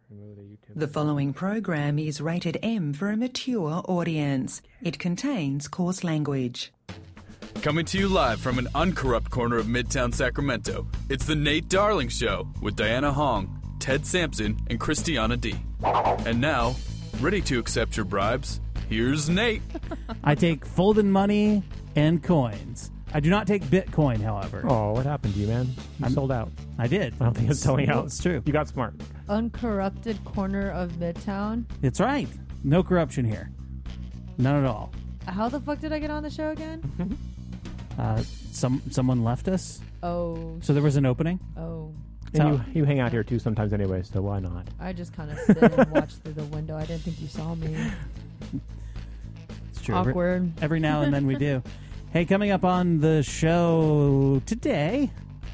The following program is rated M for a mature audience. It contains coarse language. Coming to you live from an uncorrupt corner of Midtown Sacramento, it's the Nate Darling Show with Diana Hong, Ted Sampson, and Christiana D. And now, ready to accept your bribes, here's Nate. I take folded money and coins. I do not take Bitcoin, however. Oh, what happened to you, man? You sold out. I did. I don't think it's selling out. It's true. You got smart. Uncorrupted corner of Midtown. It's right. No corruption here. None at all. How the fuck did I get on the show again? Someone left us, Oh. so there was an opening. Oh. And you hang out here too sometimes anyway, so why not? I just kind of sit and watch through the window. I didn't think you saw me. It's true. Awkward. Every now and then we do. Hey, coming up on the show today,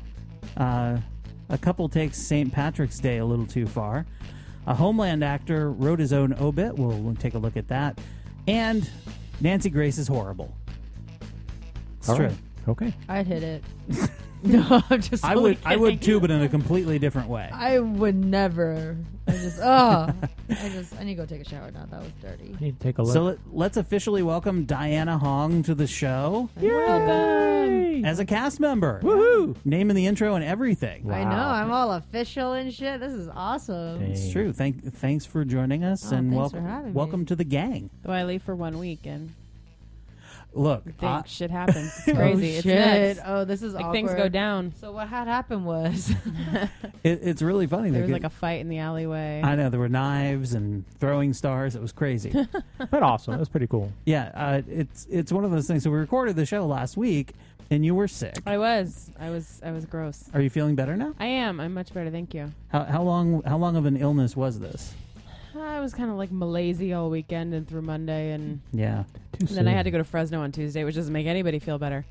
a couple takes St. Patrick's Day a little too far. A Homeland actor wrote his own obit. We'll take a look at that. And Nancy Grace is horrible. It's All true. right. Okay. I'd hit it. No, I'm just. I would too, but in a completely different way. I would never. I need to go take a shower now. That was dirty. I need to take a look. So let's officially welcome Diana Hong to the show. Welcome. As a cast member. Woohoo! Name in the intro and everything. Wow. I know. I'm all official and shit. This is awesome. Dang. It's true. Thanks for joining us, Oh, and thanks for having me. welcome to the gang. Though I leave for 1 week and Look, think shit happens. It's crazy. Oh, It's shit. nuts. Oh, this is Like awkward. things go down. So what had happened was it's really funny. There was They like a fight in the alleyway. I know there were knives and throwing stars. It was crazy. But awesome. That was pretty cool. Yeah, it's one of those things. So we recorded the show last week, and you were sick. I was gross. Are you feeling better now? I am. I'm much better. Thank you. How long of an illness was this? I was kind of like malaise all weekend and through Monday, and Yeah. then I had to go to Fresno on Tuesday, which doesn't make anybody feel better.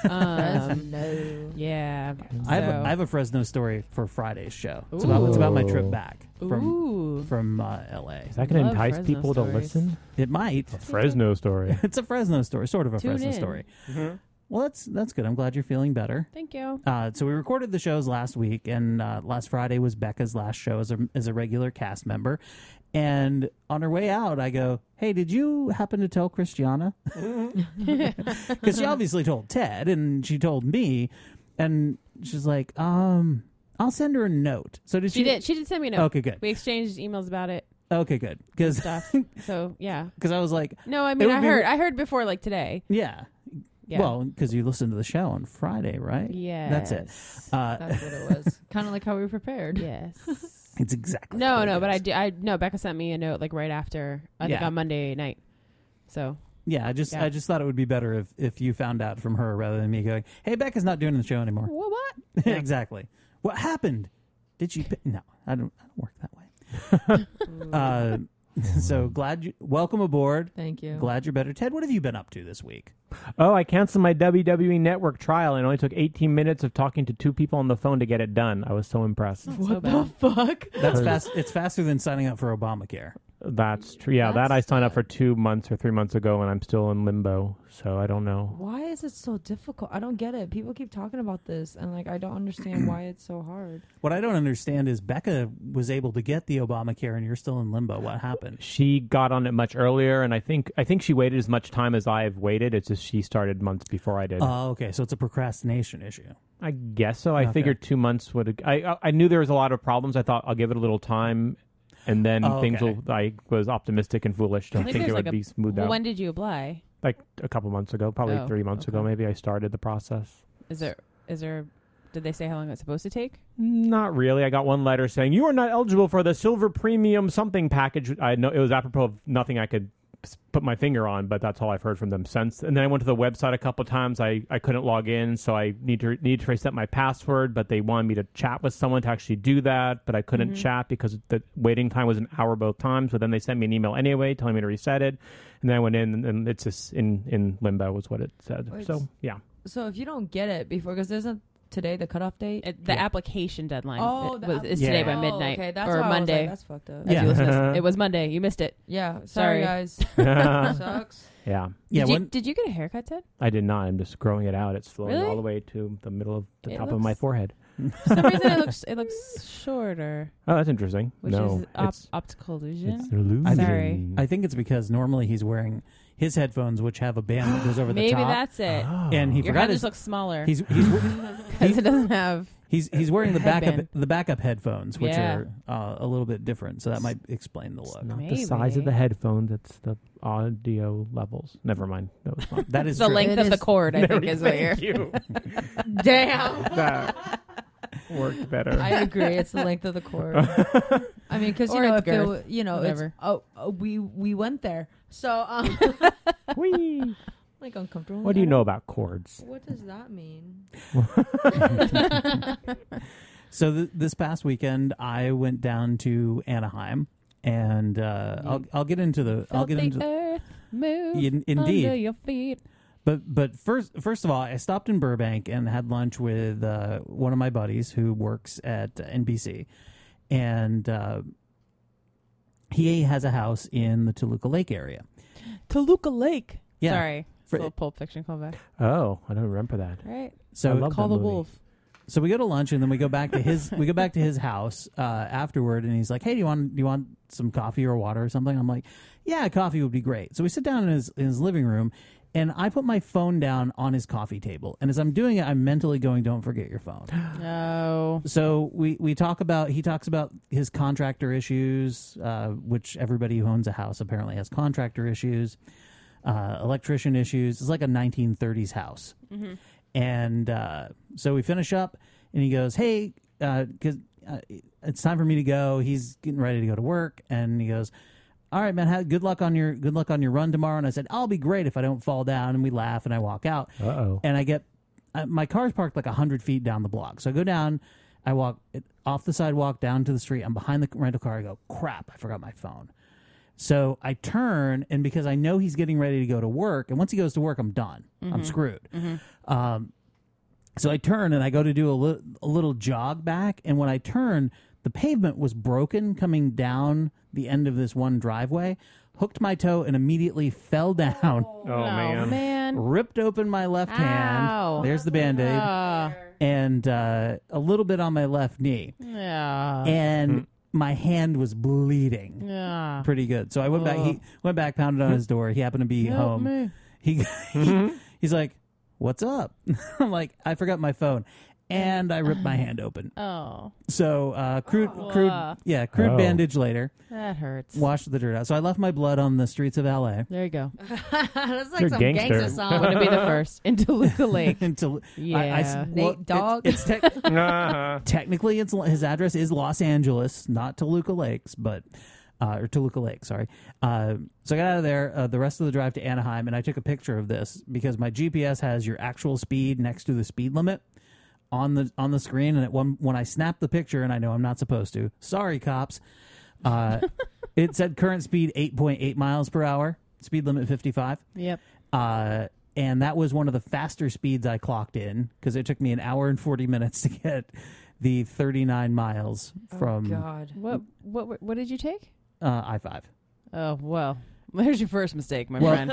no. Yeah. I have a Fresno story for Friday's show. It's about my trip back from LA. Is that going to Love entice Fresno people to stories. listen? It might. A Fresno story. It's a Fresno story, sort of a Tune Fresno in. story. Well, that's good. I'm glad you're feeling better. Thank you. So we recorded the shows last week, and last Friday was Becca's last show as a regular cast member. And on her way out, I go, "Hey, did you happen to tell Christiana?" Because she obviously told Ted, and she told me, and she's like, "I'll send her a note." So did she? She did send me a note. Okay, good. We exchanged emails about it. Okay, good. Because Stuff. So yeah. I was like, No, I mean It would be- I heard before like today. yeah. Yeah. Well, because you listened to the show on Friday, right? Yeah. That's it. That's what it was. Kind of like how we prepared. Yes. It's exactly No, what it but is. no. Becca sent me a note like right after. I think Yeah. on Monday night. So Yeah, I just thought it would be better if you found out from her rather than me going, "Hey, Becca's not doing the show anymore." what? Exactly. What happened? Did she? No, I don't work that way. So welcome aboard. Thank you. Glad you're better. Ted, what have you been up to this week? Oh, I canceled my WWE Network trial and it only took 18 minutes of talking to 2 people on the phone to get it done. I was so impressed. So bad. Fuck? That's fast. It's faster than signing up for Obamacare. That's true. Yeah, That's that I signed up for 2 months or 3 months ago and I'm still in limbo. So I don't know. Why is it so difficult? I don't get it. People keep talking about this, and I don't understand why it's so hard. What I don't understand is Becca was able to get the Obamacare and you're still in limbo. What happened? She got on it much earlier, and I think she waited as much time as I've waited. It's just she started months before I did. Oh, okay. So it's a procrastination issue. I guess so. I Okay. figured 2 months would. I knew there was a lot of problems. I thought I'll give it a little time, and then things okay. will. I was optimistic and foolish to think it there's would like be smoothed out. When did you apply? Like a couple months ago, probably 3 months ago, okay. maybe I started the process. Is there? Did they say how long it's supposed to take? Not really. I got one letter saying you are not eligible for the silver premium something package. I know it was apropos of nothing I could put my finger on, but that's all I've heard from them since. And then I went to the website a couple times. I couldn't log in, so I need to reset my password, but they wanted me to chat with someone to actually do that, but I couldn't chat because the waiting time was an hour both times. But then they sent me an email anyway telling me to reset it, and then I went in and it's just in limbo was what it said. Wait, so yeah. So if you don't get it before, because isn't today the cutoff date? The application deadline is Yeah. today by Oh, midnight okay, that's or why I was Monday. like, that's fucked up. As Yeah. you listen to this. It was Monday. You missed it. Yeah. Sorry. Sorry, guys. Sucks. Yeah. Yeah. Did you get a haircut, Ted? I did not. I'm just growing it out. It's flowing Really? all the way to the middle of the It top of my looks- forehead. For some reason, it looks shorter, Oh, that's interesting. which no, is it's optical illusion. it's an illusion. Sorry. I think it's because normally he's wearing his headphones, which have a band that goes over the Maybe top. that's it. Oh. And he Your forgot head his. just looks smaller He's because it doesn't have. he's wearing the Headband. backup headphones, which Yeah. are a little bit different. So that might explain the It's look. not the size of Maybe. the headphones; it's the audio levels. Never mind. No, it's not. That is the true. length It of the is- cord, I think, is what you're. Thank you. Damn. That worked better. I agree. It's the length of the cord. I mean, because Or if its girth. it's Whatever. we went there, so Whee! like uncomfortable. What do you know about chords? What does that mean? So this past weekend, I went down to Anaheim, and I'll get into the earth move Indeed. under your feet. But first of all, I stopped in Burbank and had lunch with one of my buddies who works at NBC, and he has a house in the Toluca Lake area. Toluca Lake. Yeah. Sorry. It's For- a little Pulp Fiction callback. Oh, I don't remember that. Right. So I love Call that the movie. wolf. So we go to lunch and then we go back to his house afterward, and he's like, "Hey, do you want some coffee or water or something?" I'm like, "Yeah, coffee would be great." So we sit down in his living room, and I put my phone down on his coffee table, and as I'm doing it, I'm mentally going, "Don't forget your phone." No. So he talks about his contractor issues, which everybody who owns a house apparently has contractor issues, electrician issues. It's like a 1930s house. Mm-hmm. And so we finish up, and he goes, "Hey, because it's time for me to go." He's getting ready to go to work, and he goes, "All right, man. Good luck on your run tomorrow." And I said, "I'll be great if I don't fall down." And we laugh, and I walk out, Uh-oh. and I get my car's parked like 100 feet down the block. So I go down, I walk off the sidewalk down to the street. I'm behind the rental car. I go, "Crap! I forgot my phone." So I turn, and because I know he's getting ready to go to work, and once he goes to work, I'm done. I'm screwed. So I turn, and I go to do a little jog back, and when I turn, the pavement was broken coming down the end of this one driveway, hooked my toe, and immediately fell down, Oh, man. ripped open my left Ow. hand. There's the Band-Aid. And a little bit on my left knee. Yeah. And my hand was bleeding Yeah. pretty good. So I went back. He went back, pounded on his door. He happened to be Help home. me. He's like, "What's up?" I'm like, "I forgot my phone," and I ripped my hand open. Oh, So crude Oh. bandage later. that hurts. Washed the dirt out. So I left my blood on the streets of LA There you go. That's like You're some gangster. gangster song. Wouldn't be the first in Toluca Lake. until Yeah. Nate Dogg. It's Uh-huh. technically his address is Los Angeles, not Toluca Lakes, but or Toluca Lake, sorry. So I got out of there the rest of the drive to Anaheim, and I took a picture of this because my GPS has your actual speed next to the speed limit on the screen, and when I snapped the picture, and I know I'm not supposed to, sorry cops, it said current speed 8.8 miles per hour, speed limit 55. Yep. And that was one of the faster speeds I clocked in because it took me an hour and 40 minutes to get the 39 miles from God. What did you take? I-5. Oh well, there's your first mistake, my Well, friend.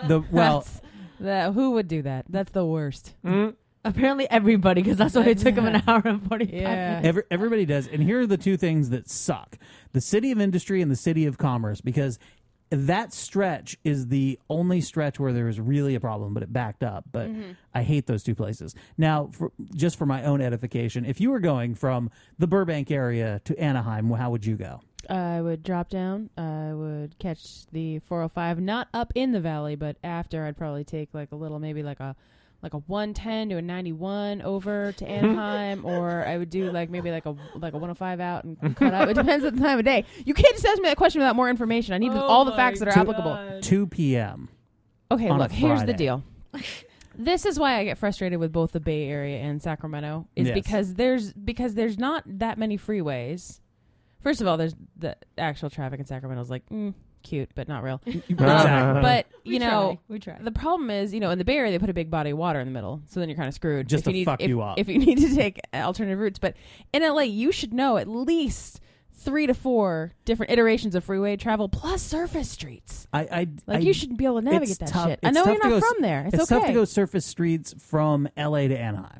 Who would do that? That's the worst. Apparently everybody, because that's why it took him an hour and 45 Yeah. minutes. Everybody does. And here are the two things that suck. The city of industry and the city of commerce, because that stretch is the only stretch where there was really a problem, but it backed up. But I hate those two places. Now, just for my own edification, if you were going from the Burbank area to Anaheim, how would you go? I would drop down. I would catch the 405, not up in the valley, but after. I'd probably take like a little, maybe like a 110 to a 91 over to Anaheim, or I would do maybe like a 105 out and cut out. It depends on the time of day. You can't just ask me that question without more information. I need all the facts that are applicable. 2 p.m. Okay, on a look, here's the Friday. deal. This is why I get frustrated with both the Bay Area and Sacramento, is Yes. because there's not that many freeways. First of all, there's the actual traffic in Sacramento is cute, but not real. Exactly. But We try. the problem is, in the Bay Area they put a big body of water in the middle, so then you're kind of screwed. Just if to you fuck need, you up. If you need to take alternative routes, but in LA you should know at least 3 to 4 different iterations of freeway travel plus surface streets. You should be able to navigate that tough. shit. I It's know tough you're to not go- from there. It's okay. tough to go surface streets from LA to Anaheim.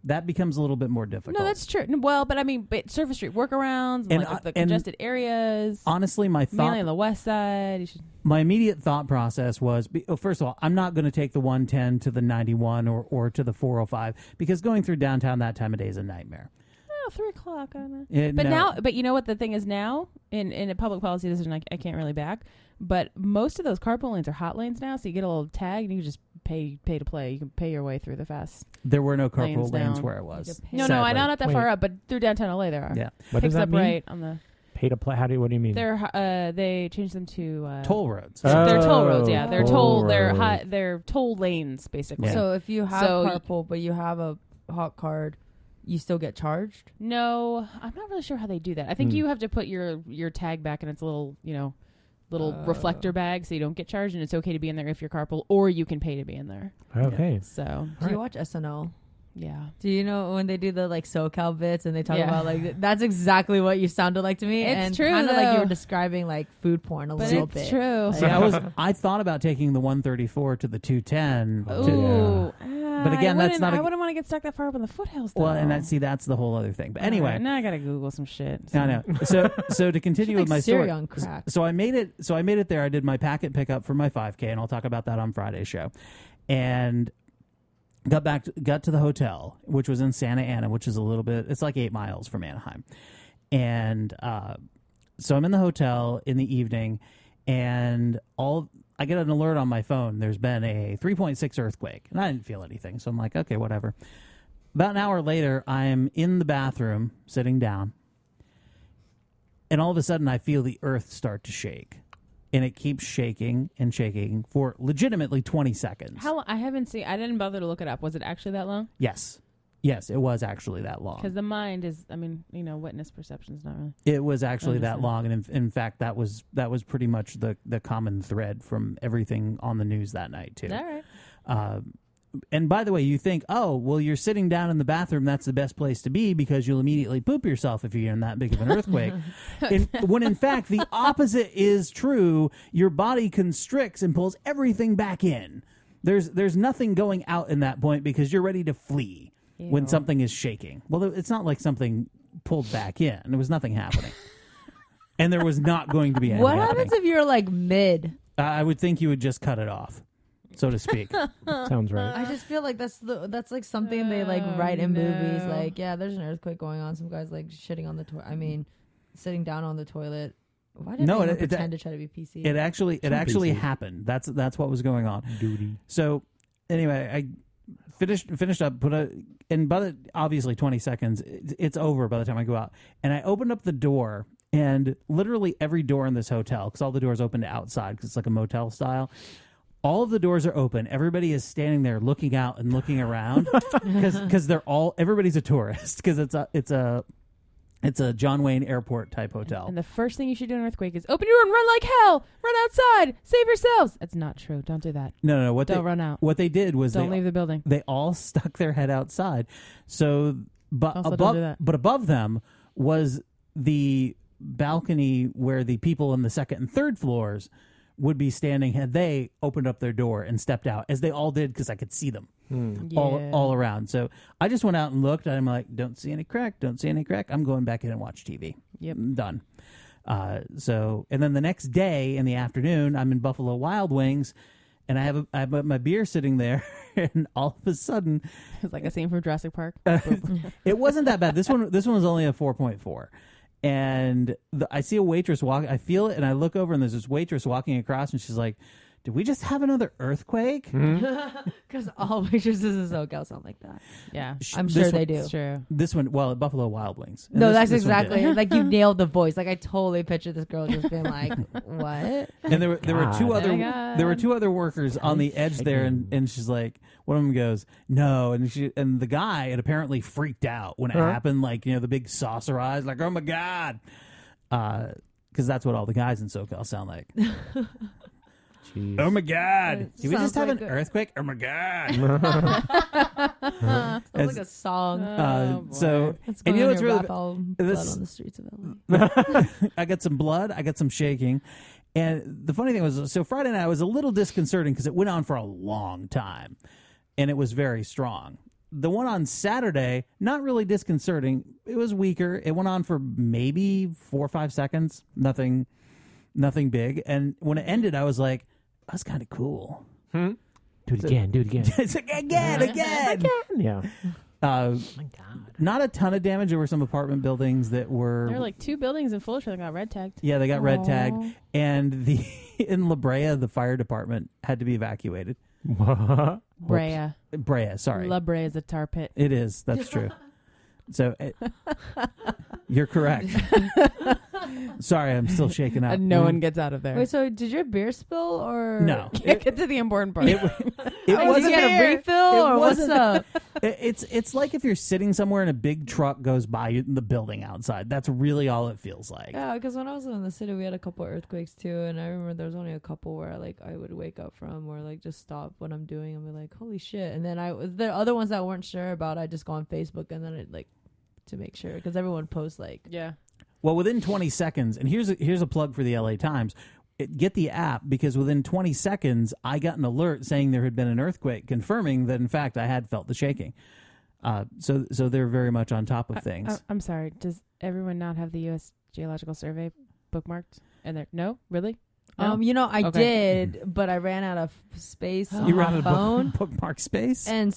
that becomes a little bit more difficult. No, that's true. Well, but I mean, Surface Street workarounds, And, like the and congested areas. honestly, my Mainly thought, on the west side. You should, my immediate thought process was, first of all, I'm not going to take the 110 to the 91 or to the 405 because going through downtown that time of day is a nightmare. 3 o'clock. I don't know. But Now, but you know what the thing is now in a public policy decision, I can't really back. But most of those carpool lanes are hot lanes now, so you get a little tag and you can just pay to play. You can pay your way through the fast. there were no carpool lanes lanes down. where I was. No, I sadly. know not that Wait. far up, but through downtown LA there are. Yeah, What does Picks that up mean? right on the. Pay to play? What do you mean? They're they changed them to toll roads. They're toll roads. Oh, Yeah, they're toll They're they're toll lanes basically. Yeah. So if you have So carpool, but you have a hot card, you still get charged? No, I'm not really sure how they do that. I think you have to put your tag back in its little, little reflector bag so you don't get charged, and it's okay to be in there if you're carpool, or you can pay to be in there. Okay. So, Do you watch SNL? yeah. Do you know when they do the like SoCal bits and they talk Yeah. about like that's exactly what you sounded like to me? It's and true, kind of like you though. were describing like food porn a But little it's bit. true. See, I thought about taking the 134 to the 210. Ooh. But again, that's not a- I wouldn't want to get stuck that far up in the foothills, though. Well, and that's the whole other thing. But All anyway, right, now I gotta Google some shit. I know. So to continue with my Siri story, on crack. so I made it there. I did my packet pickup for my 5K, and I'll talk about that on Friday's show. And got to the hotel, which was in Santa Ana, which is it's like 8 miles from Anaheim. And so I'm in the hotel in the evening, and I get an alert on my phone. There's been a 3.6 earthquake, and I didn't feel anything. So I'm like, okay, whatever. About an hour later, I am in the bathroom sitting down, and all of a sudden I feel the earth start to shake. And it keeps shaking and shaking for legitimately 20 seconds. How long? I didn't bother to look it up. Was it actually that long? Yes, it was actually that long. Because the mind is, witness perception is not really. It was actually that Understand. long, and in fact, that was pretty much the common thread from everything on the news that night too. All right. And by the way, you think, oh, well, you're sitting down in the bathroom. That's the best place to be because you'll immediately poop yourself if you're in that big of an earthquake. When in fact, the opposite is true. Your body constricts and pulls everything back in. There's nothing going out in that point because you're ready to flee when something is shaking. Well, it's not like something pulled back in. There was nothing happening. And there was not going to be anything What happening. happens if you're like mid? I would think you would just cut it off, so to speak. Sounds right. I just feel like that's like something they like write in movies. Like, yeah, there's an earthquake going on. Some guys like shitting on the toilet. I mean, sitting down on the toilet. Why did they pretend to try to be PC? It actually PC. happened. That's what was going on. Duty. So anyway, I finished up, and by obviously 20 seconds, it's over by the time I go out. And I opened up the door, and literally every door in this hotel, because all the doors open to outside, because it's like a motel style. All of the doors are open. Everybody is standing there looking out and looking around because everybody's a tourist because it's a John Wayne Airport type hotel. And the first thing you should do in an earthquake is open your door and run like hell. Run outside. Save yourselves. That's not true. Don't do that. No. Don't run out. What they did was Don't leave the building. They all stuck their head outside. So, but Also don't do that. above them was the balcony where the people in the second and third floors would be standing had they opened up their door and stepped out, as they all did because I could see them all around. So I just went out and looked, and I'm like, don't see any crack. I'm going back in and watch TV. Yep. I'm done. And then the next day in the afternoon, I'm in Buffalo Wild Wings, and I have my beer sitting there, and all of a sudden, It's like a scene from Jurassic Park. it wasn't that bad. This one was only a 4.4. And I see a waitress walk. I feel it, and I look over, and there's this waitress walking across, and she's like, did we just have another earthquake? Because all waitresses in SoCal sound like that. Yeah. I'm This sure one- they do. It's true. This one, well, at Buffalo Wild Wings. And No, this that's one did. exactly like you nailed the voice. Like I totally pictured this girl just being like, "What?" And there were two God. other Oh my God. there were two other workers on the edge there, and she's like, one of them goes, no, and the guy had apparently freaked out when it happened, like the big saucer eyes, like, oh my God, because that's what all the guys in SoCal sound like. Jeez. Oh my God! Did we sounds just have like an a- earthquake? Oh my God! Sounds like a song. So, Let's and go you know on what's your really rap album, Blood this- on the Streets of LA. I got some blood. I got some shaking. And the funny thing was, so Friday night was a little disconcerting because it went on for a long time, and it was very strong. the one on Saturday, not really disconcerting. It was weaker. It went on for maybe 4 or 5 seconds. Nothing big. And when it ended, I was like, that's kind of cool. Do it again. It's like, again. Yeah. Oh my God. Not a ton of damage. There were some apartment buildings that were... There were like 2 buildings in Fullerton that got red tagged. Yeah, they got red tagged. And in La Brea, the fire department had to be evacuated. Brea. Brea, sorry. La Brea is a tar pit. It is. That's true. So you're correct. Sorry, I'm still shaking up. And no one gets out of there. Wait, so did your beer spill or No. Can't get to the important part. It did wasn't you get a refill or what's up? It's like if you're sitting somewhere and a big truck goes by in the building outside. That's really all it feels like. Yeah, because when I was in the city, we had a couple of earthquakes too, and I remember there was only a couple where I would wake up from or like just stop what I'm doing and be like, holy shit. And then the other ones that I weren't sure about, I just go on Facebook and then it like to make sure because everyone posts like Well, within 20 seconds, and here's a plug for the LA Times. Get the app because within 20 seconds, I got an alert saying there had been an earthquake, confirming that in fact I had felt the shaking. So they're very much on top of things. I'm sorry. Does everyone not have the U.S. Geological Survey bookmarked? And they're no, really? No? I did, but I ran out of space on my phone. Bookmark space, and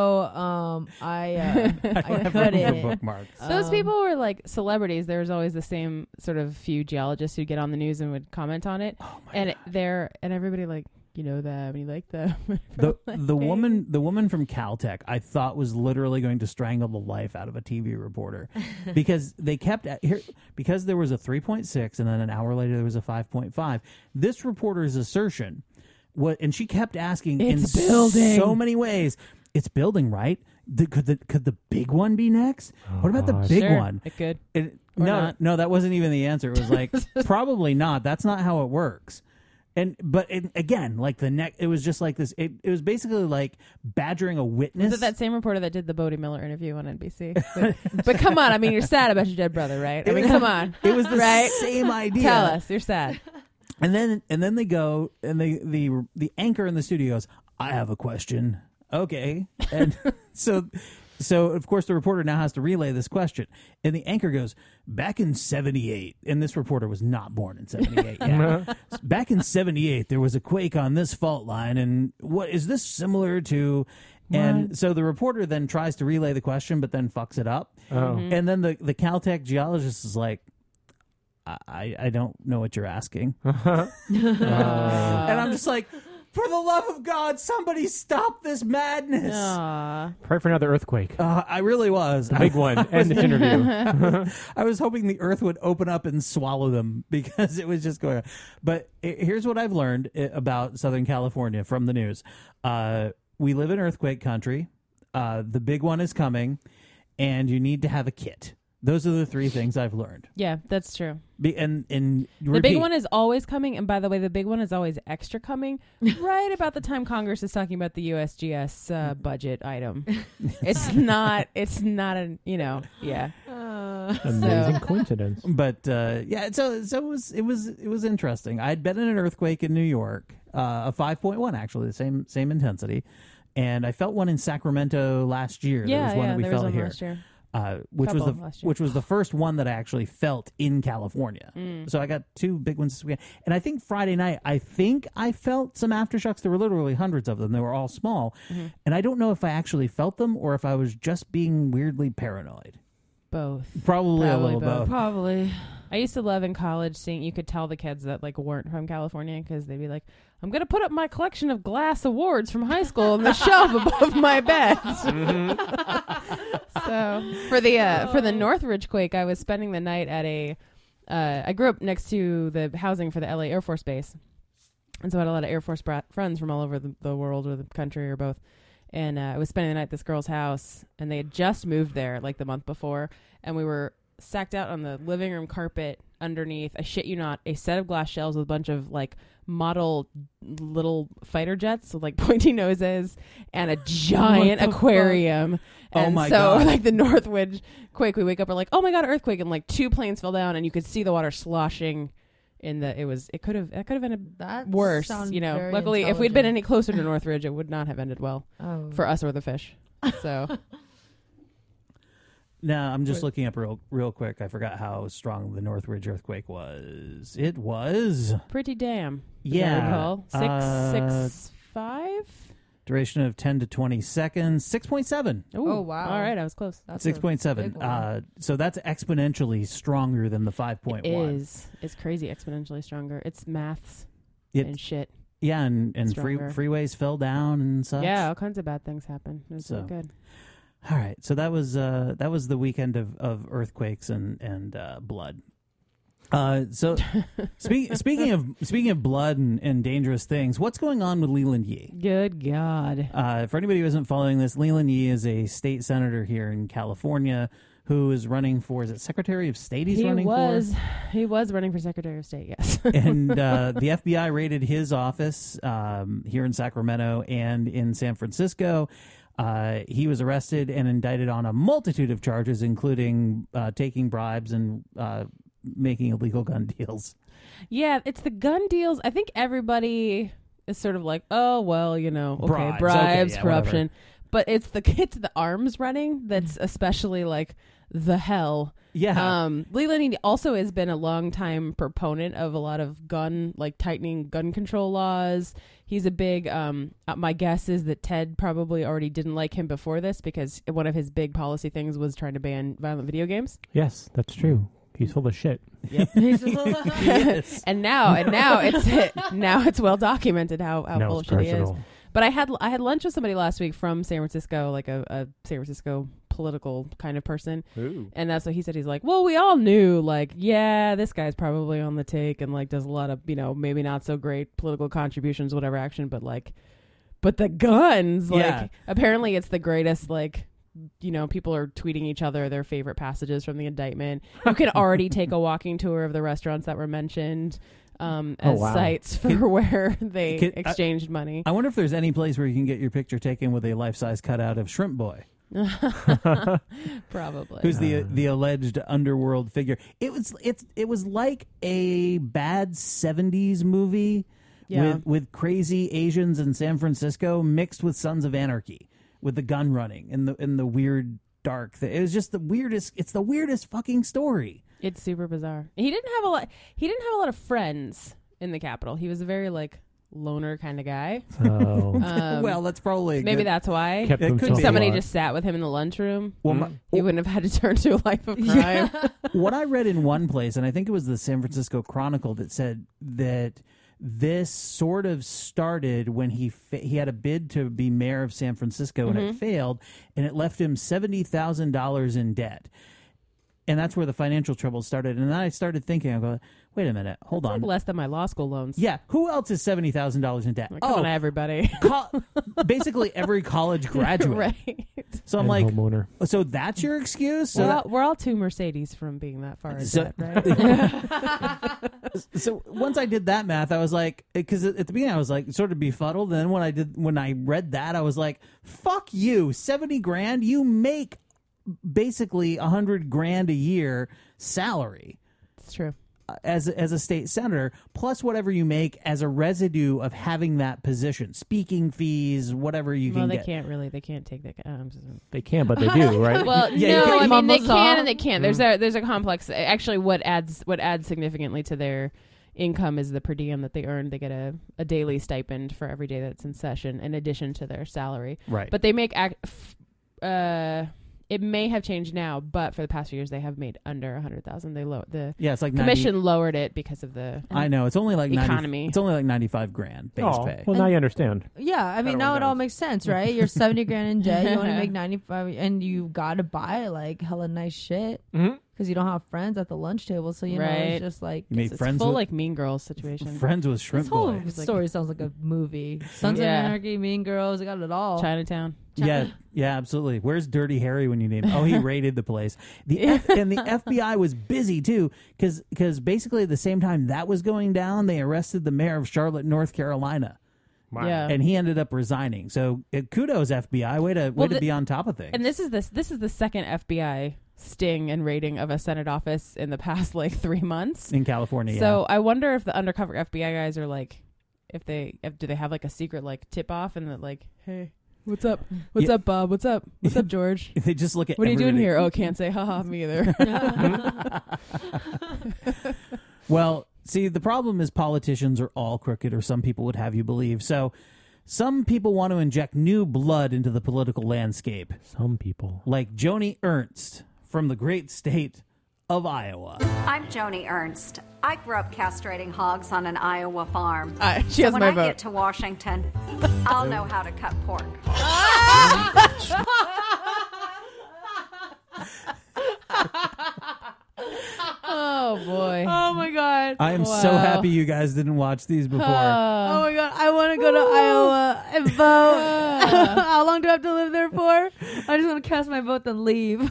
so I couldn't. Bookmarks. Those people were like celebrities. There was always the same sort of few geologists who'd get on the news and would comment on it, and everybody like. You know them, you like them. The woman from Caltech, I thought was literally going to strangle the life out of a TV reporter, because they kept because there was a 3.6 and then an hour later there was a 5.5. This reporter's assertion, and she kept asking it's in building. So many ways. It's building, right? Could the big one be next? What about the big one? It could. No, that wasn't even the answer. It was like probably not. That's not how it works. But again, like it was just like this. It was basically like badgering a witness. Was it that same reporter that did the Bodie Miller interview on NBC? But come on, I mean, you're sad about your dead brother, right? Come on. It was the right? same idea. Tell us, you're sad. And then they go, and the anchor in the studio goes, "I have a question." Okay, and So, of course, the reporter now has to relay this question. And the anchor goes, back in 78, and this reporter was not born in 78 yet. Back in 78, there was a quake on this fault line, and what is this similar to? And so the reporter then tries to relay the question, but then fucks it up. And then the Caltech geologist is like, I don't know what you're asking. And I'm just like... For the love of God, somebody stop this madness. Pray for another earthquake. I really was. The big one. End this interview. I was hoping the earth would open up and swallow them because it was just going on. But here's what I've learned about Southern California from the news. We live in earthquake country. The big one is coming, and you need to have a kit. Those are the 3 things I've learned. Yeah, that's true. And the big one is always coming, and by the way, the big one is always extra coming right about the time Congress is talking about the USGS budget item. It's not a, yeah. Amazing coincidence. But so it was interesting. I'd been in an earthquake in New York, a 5.1 actually, the same intensity, and I felt one in Sacramento last year. Yeah, there was one that we felt here. Last year. Which was the first one that I actually felt in California. So I got 2 big ones this weekend. And I think Friday night, I felt some aftershocks. There were literally hundreds of them. They were all small. And I don't know if I actually felt them or if I was just being weirdly paranoid. Both. Probably a little both. Probably. I used to love in college seeing, you could tell the kids that like weren't from California because they'd be like, I'm going to put up my collection of glass awards from high school on the shelf above my bed. So for the Northridge quake, I was spending the night at I grew up next to the housing for the LA Air Force Base. And so I had a lot of Air Force friends from all over the world or the country or both. And I was spending the night at this girl's house, and they had just moved there like the month before. And we were sacked out on the living room carpet underneath, I shit you not, a set of glass shelves with a bunch of like model little fighter jets with like pointy noses and a giant aquarium. And God. Like the Northridge quake, we wake up and like, oh my God, earthquake, and like 2 planes fell down and you could see the water sloshing in the it could have ended worse. Luckily if we'd been any closer to Northridge, it would not have ended well for us or the fish. So No, I'm just looking up real quick. I forgot how strong the Northridge earthquake was. It was Pretty damn. as I Yeah. recall. 6.5. duration of 10 to 20 seconds. 6.7. Oh, wow. All right, I was close. That's a 6.7. big one. So that's exponentially stronger than the 5.1. It is. It's crazy exponentially stronger. It's maths It- and shit. Yeah, and Stronger. freeways fell down and such. Yeah, all kinds of bad things happen. It was So- so good. All right. So that was the weekend of earthquakes and blood. So speaking of blood and dangerous things, what's going on with Leland Yee? Good God. For anybody who isn't following this, Leland Yee is a state senator here in California who is running for, is it Secretary of State He running was running for Secretary of State, yes. for? And the FBI raided his office here in Sacramento and in San Francisco. He was arrested and indicted on a multitude of charges, including taking bribes and making illegal gun deals. Yeah, it's the gun deals. I think everybody is sort of like, oh, well, okay, Bribes, bribes, okay, yeah, corruption. But it's the arms running that's especially like the hell. Yeah. Leland also has been a long time proponent of a lot of tightening gun control laws. He's a big, my guess is that Ted probably already didn't like him before this because one of his big policy things was trying to ban violent video games. Yes, that's true. He's full of shit. Yes. And now it's well documented how No, full it's of shit he is. personal. But I had lunch with somebody last week from San Francisco, like a San Francisco political kind of person. Ooh. And that's what he said. He's like, well, we all knew, this guy's probably on the take and does a lot of, maybe not so great political contributions, whatever action, but the guns, Yeah. apparently it's the greatest, people are tweeting each other their favorite passages from the indictment. You can already take a walking tour of the restaurants that were mentioned as wow. sites for where they Can- exchanged money. I wonder if there's any place where you can get your picture taken with a life-size cutout of Shrimp Boy, Probably. who's the alleged underworld figure. It was like a bad 70s movie Yeah. with crazy Asians in San Francisco mixed with Sons of Anarchy, with the gun running and the weird dark thing. It was just the weirdest. It's the weirdest fucking story. It's super bizarre. He didn't have a lot of friends in the Capitol. He was a very loner kind of guy. Oh. Well, that's probably Maybe that's why. Kept It could himself be. Somebody alive. just sat with him in the lunchroom. well, He wouldn't have had to turn to a life of crime. what I read in one place, and I think it was the San Francisco Chronicle, that said that this sort of started when he had a bid to be mayor of San Francisco and it failed, and it left him $70,000 in debt. And that's where the financial trouble started. And then I started thinking, I go, wait a minute, hold on. Less than my law school loans. Yeah, who else is $70,000 in debt? Come on, everybody. Basically every college graduate. Right. So I'm And like, homeowner. so that's your excuse? So We're all two Mercedes from being that far in So- debt, right? So once I did that math, I was like, because at the beginning I was like sort of befuddled. And then when I read that, I was like, fuck you, 70 grand, you make basically $100 grand a year salary It's true. as a state senator, plus whatever you make as a residue of having that position, speaking fees, whatever you Well, can they get. can't take that. They can, but they do, right? Well, Yeah, you no, can't- I mean they Mumble can song. and they can't. There's a complex. Actually, what adds significantly to their income is the per diem that they earn. They get a daily stipend for every day that's in session, in addition to their salary. Right. But they make it may have changed now, but for the past few years they have made under 100,000. They the Yeah, it's like commission lowered it because of the I know it's only like economy. It's only like 95 grand base Oh, pay. well, now you understand. Yeah, I mean, Everyone now it all does. makes sense, right? You're 70 grand in debt. You only make 95, and you got to buy hella nice shit Mhm. because you don't have friends at the lunch table. So, you know, Right. it's just like, You made it's friends full with like Mean Girls situation. friends with this Shrimp whole Boy. It's like- story sounds like a movie. Sons Yeah. of Anarchy, Mean Girls, I got it all. Chinatown. Yeah, absolutely. Where's Dirty Harry when you need him? Oh, he raided the place. And the FBI was busy too, because basically at the same time that was going down, they arrested the mayor of Charlotte, North Carolina, Wow. Yeah. and he ended up resigning. So kudos FBI, way to Well, be on top of things. And this is the second FBI sting and raiding of a Senate office in the past 3 months. in California. So I wonder if the undercover FBI guys are do they have a secret tip off and that hey, What's up? What's up, Bob? What's up? What's up, George? They just look at What are you doing everybody. here? Oh, can't say haha, me either. Well, see, the problem is politicians are all crooked, or some people would have you believe. So some people want to inject new blood into the political landscape, Some people. like Joni Ernst from the great state of Iowa. I'm Joni Ernst. I grew up castrating hogs on an Iowa farm. She has when my I vote. get to Washington, I'll know how to cut pork. Oh, boy. Oh my god. I am so Wow. happy you guys didn't watch these before. Oh my god, I want to go to Iowa and vote. How long do I have to live there for? I'm just gonna cast my vote then leave.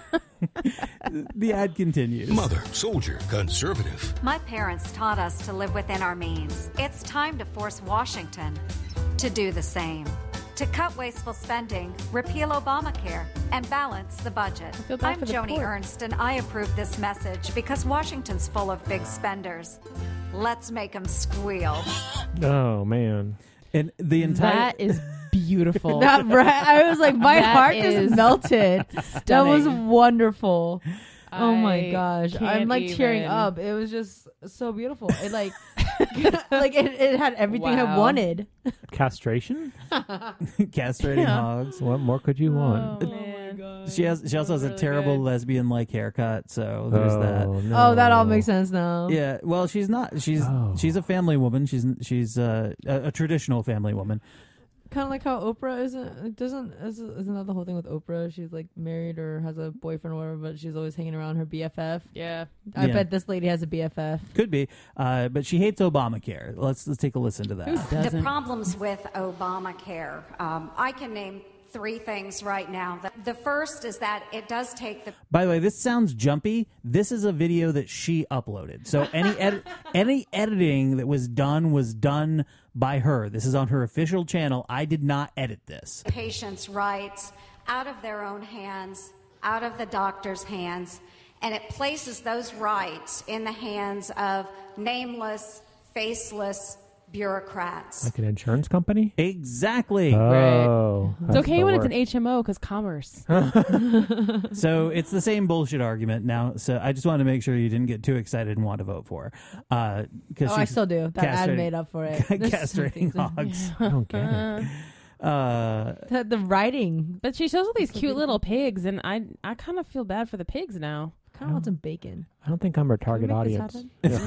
The ad continues. Mother, soldier, conservative. My parents taught us to live within our means. It's time to force Washington to do the same. To cut wasteful spending, repeal Obamacare, and balance the budget. feel bad I'm for the Joni poor. Ernst, and I approve this message because Washington's full of big spenders. Let's make them squeal. Oh, man. And the entire That is beautiful. Not right. I was like, my That heart is just melted. That was stunning. wonderful. Oh my I gosh, I'm can't like tearing even. up. It was just so beautiful. It like, like it had everything I Wow. wanted. Castration? castrating hogs. What more could you want? Oh, man. She also has a really terrible good. lesbian-like haircut, so there's that. No. Oh, that all makes sense now. Yeah, well, she's not. She's a family woman. She's a traditional family woman. Kind of like how Oprah isn't that the whole thing with Oprah? She's like married or has a boyfriend or whatever, but she's always hanging around her BFF. Yeah. I Yeah. bet this lady has a BFF. Could be, but she hates Obamacare. Let's take a listen to that. The Doesn't. problems with Obamacare, I can name 3 things right now. The first is that it does take the By the way, this sounds jumpy. This is a video that she uploaded. So any editing that was done by her. This is on her official channel. I did not edit this. patient's rights out of their own hands, out of the doctor's hands, and it places those rights in the hands of nameless, faceless bureaucrats. Like an insurance company? Exactly. Oh. It's okay when it's an HMO because commerce. So it's the same bullshit argument now. So I just wanted to make sure you didn't get too excited and want to vote for her. Oh, I still do. That ad castrating- made up for it. There's castrating some hogs. things I don't get it. the writing. But she shows all these cute little pigs, and I kind of feel bad for the pigs now. Kind of want some bacon. I don't think I'm her target Can we make audience. this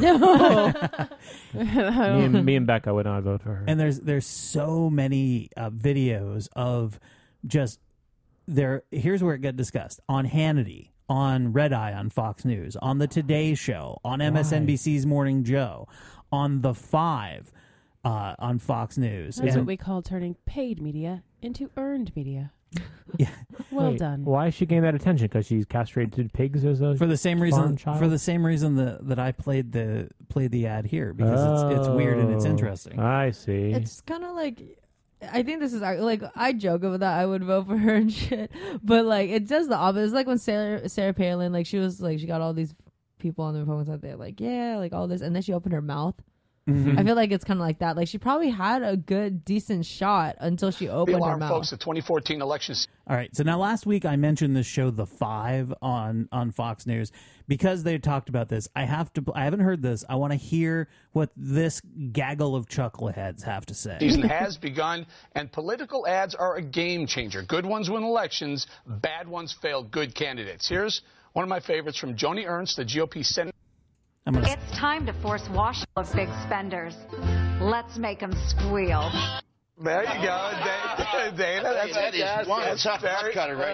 No. Me and Becca would not vote for her. And there's so many videos of just there. Here's where it got discussed on Hannity, on Red Eye, on Fox News, on the Today Show, on MSNBC's Morning Joe, on the 5, on Fox News. That's And- what we call turning paid media into earned media. Yeah. Well Wait, done. Why is she getting that attention? Because she's castrated pigs as a for the same farm reason child? for the same reason that I played the ad here, because it's weird and it's Oh, interesting. I see. It's kind of like, I think this is like, I joke about that. I would vote for her and shit, but like it does the opposite. It's like when Sarah Palin, like she was like, she got all these people on the Republicans out there, like, yeah, like all this, and then she opened her mouth. Mm-hmm. I feel like it's kind of like that. Like she probably had a good, decent shot until she opened her mouth. Folks, the 2014 elections. All right. So now last week I mentioned this show, The 5, on Fox News, because they talked about this. I haven't heard this. I want to hear what this gaggle of chuckleheads have to say. Season has begun, and political ads are a game changer. Good ones win elections, bad ones fail good candidates. Here's one of my favorites from Joni Ernst, the GOP Senate. It's time to force Washington of big spenders. Let's make them squeal. There you go, Dana. That's That is one tough nut cutter right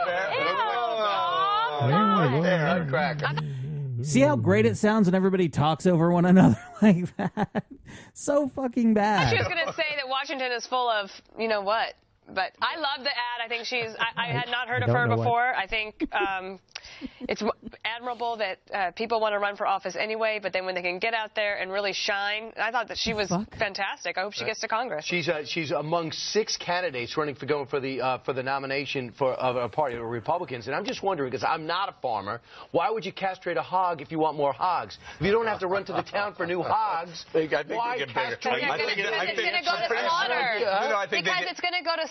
there. See how great it sounds when everybody talks over one another like that? So fucking bad. She was going to say that Washington is full of, you know what? But I love the ad. I think I had not heard of her before. I think it's admirable that people want to run for office anyway, but then when they can get out there and really shine, I thought that she was fantastic. I hope she gets to Congress. She's among 6 candidates running for the nomination of a party of Republicans, and I'm just wondering, because I'm not a farmer, why would you castrate a hog if you want more hogs? If you don't have to run to the town for new hogs, why castrate? It's going to go to slaughter. Because it's going to go to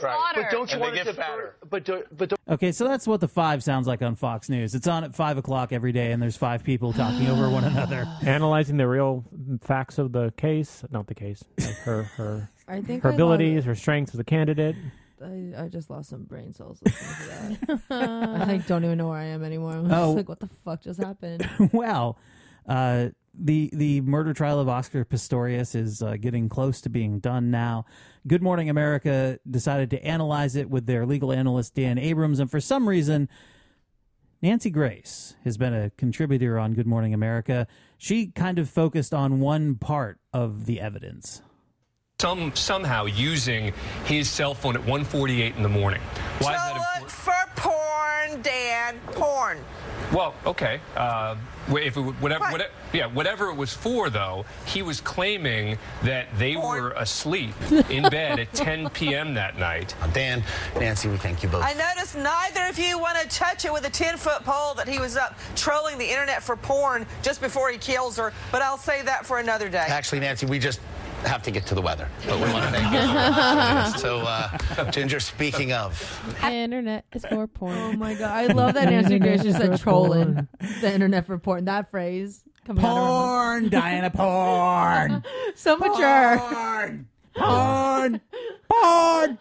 slaughter. But don't you And want they it get to fatter. But don't Okay, so that's what the 5 sounds like on Fox News. It's on at 5 o'clock every day, and there's 5 people talking over one another. Analyzing the real facts of the case, not the case, like her I think her I abilities, her strengths as a candidate. I just lost some brain cells listening to that. I like don't even know where I am anymore. I'm just like, what the fuck just happened? Well, the murder trial of Oscar Pistorius is getting close to being done now. Good Morning America decided to analyze it with their legal analyst Dan Abrams, and for some reason, Nancy Grace has been a contributor on Good Morning America. She kind of focused on one part of the evidence. Somehow using his cell phone at 1:48 in the morning. Why is that important? Look for porn, Dan. Porn. Well, okay. If it, whatever it was for, though, he was claiming that they were asleep in bed at 10 p.m. that night. Dan, Nancy, we thank you both. I noticed neither of you want to touch it with a 10-foot pole that he was up trolling the internet for porn just before he kills her, but I'll save that for another day. Actually, Nancy, we just have to get to the weather, but we want to thank you. So, Ginger, speaking of, internet is for porn. Oh my god, I love that Nancy Grace just said trolling the internet for porn. That phrase coming out of her mouth. Porn, Diana, porn. So mature. Porn, porn, porn.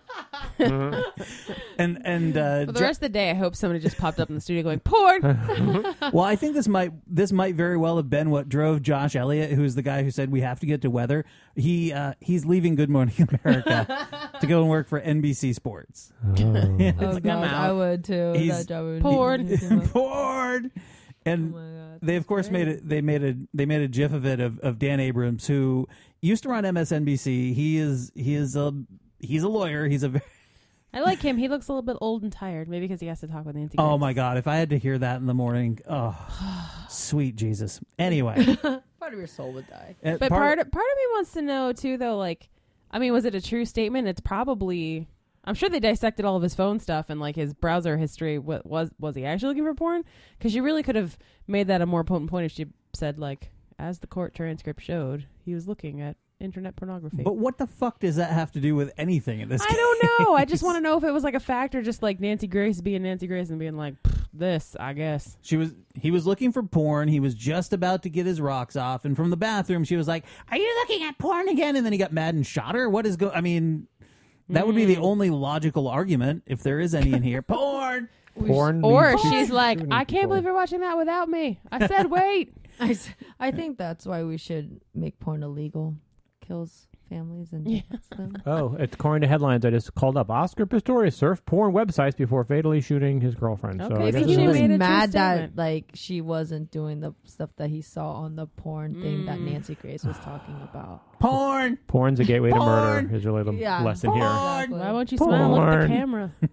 And For the rest of the day, I hope somebody just popped up in the studio going, porn. well, I think this might very well have been what drove Josh Elliott, who's the guy who said we have to get to weather. He's leaving Good Morning America to go and work for NBC Sports. Oh god, I would too. That job would porn. Porn. And they of course made it. They made a GIF of it of Dan Abrams, who used to run MSNBC. He is a lawyer. I like him. He looks a little bit old and tired. Maybe because he has to talk with Nancy Grace. Oh my god! If I had to hear that in the morning, sweet Jesus. Anyway, part of your soul would die. But part of me wants to know too, though. Like, I mean, was it a true statement? It's probably. I'm sure they dissected all of his phone stuff and like his browser history. What was he actually looking for porn? Because you really could have made that a more potent point if she said, like, as the court transcript showed, he was looking at internet pornography. But what the fuck does that have to do with anything in this case? I don't know. I just want to know if it was like a factor, just like Nancy Grace being Nancy Grace and being like, this, I guess. He was looking for porn. He was just about to get his rocks off, and from the bathroom, she was like, "Are you looking at porn again?" And then he got mad and shot her. What is I mean, that would be the only logical argument, if there is any in here. Porn! Or she's like, I can't believe you're watching that without me. I said wait. I think that's why we should make porn illegal. Kills families and hurts them. Oh, according to headlines I just called up, Oscar Pistorius surfed porn websites before fatally shooting his girlfriend. Okay, so I guess he was mad that like she wasn't doing the stuff that he saw on the porn thing that Nancy Grace was talking about. Porn! Porn's a gateway to murder is really the lesson porn. here. Exactly. Why won't you smile at the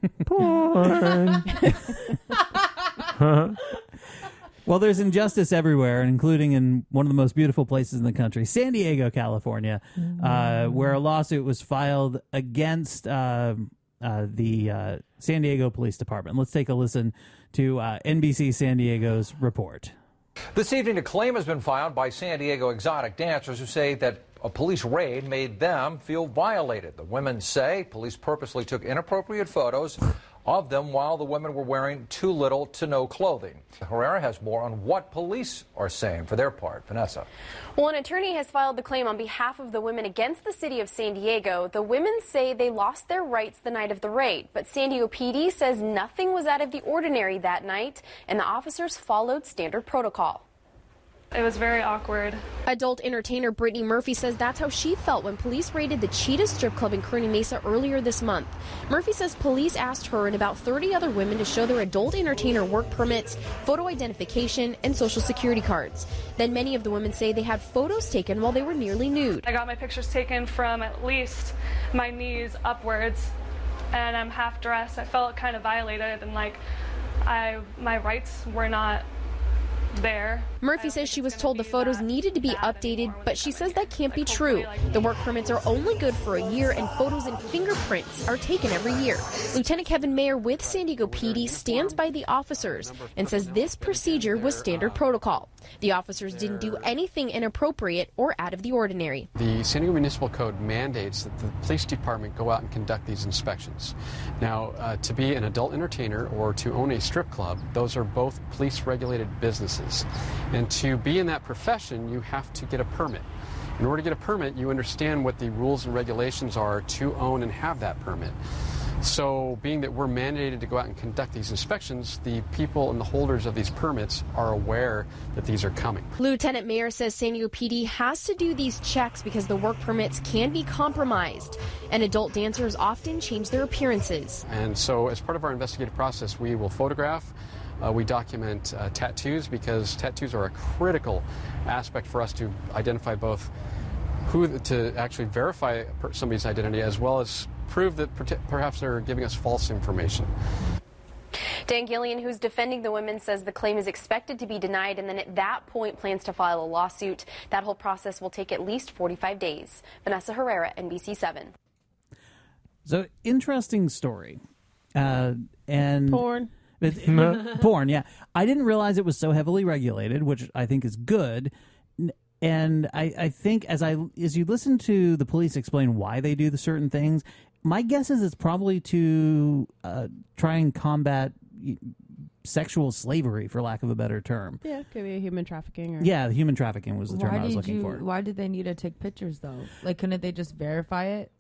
camera? Porn. Well, there's injustice everywhere, including in one of the most beautiful places in the country, San Diego, California, where a lawsuit was filed against the San Diego Police Department. Let's take a listen to NBC San Diego's report. This evening, a claim has been filed by San Diego exotic dancers who say that a police raid made them feel violated. The women say police purposely took inappropriate photos of them while the women were wearing too little to no clothing. Herrera has more on what police are saying for their part. Vanessa. Well, an attorney has filed the claim on behalf of the women against the city of San Diego. The women say they lost their rights the night of the raid, but San Diego PD says nothing was out of the ordinary that night, and the officers followed standard protocol. It was very awkward. Adult entertainer Brittany Murphy says that's how she felt when police raided the Cheetah Strip Club in Kearney Mesa earlier this month. Murphy says police asked her and about 30 other women to show their adult entertainer work permits, photo identification, and social security cards. Then many of the women say they had photos taken while they were nearly nude. I got my pictures taken from at least my knees upwards, and I'm half dressed. I felt kind of violated, and like my rights were not there. Murphy says she was told the photos needed to be updated, but she says that can't be true. The work permits are only good for a year, and photos and fingerprints are taken every year. Lieutenant Kevin Mayer with San Diego PD stands by the officers and says this procedure was standard protocol. The officers didn't do anything inappropriate or out of the ordinary. The San Diego Municipal Code mandates that the police department go out and conduct these inspections. Now, to be an adult entertainer or to own a strip club, those are both police-regulated businesses. And to be in that profession, you have to get a permit. In order to get a permit, you understand what the rules and regulations are to own and have that permit. So, being that we're mandated to go out and conduct these inspections, the people and the holders of these permits are aware that these are coming. Lieutenant Mayer says San Diego PD has to do these checks because the work permits can be compromised, and adult dancers often change their appearances. And so, as part of our investigative process, we will photograph. We document tattoos because tattoos are a critical aspect for us to identify both to actually verify somebody's identity as well as prove that perhaps they're giving us false information. Dan Gillian, who's defending the women, says the claim is expected to be denied and then at that point plans to file a lawsuit. That whole process will take at least 45 days. Vanessa Herrera, NBC7. So, interesting story. And porn. Porn, yeah. I didn't realize it was so heavily regulated, which I think is good. And I think as you listen to the police explain why they do the certain things, my guess is it's probably to try and combat sexual slavery, for lack of a better term. Yeah, could be human trafficking. Or... Yeah, human trafficking was the term I was looking for. Why did they need to take pictures, though? Like, couldn't they just verify it?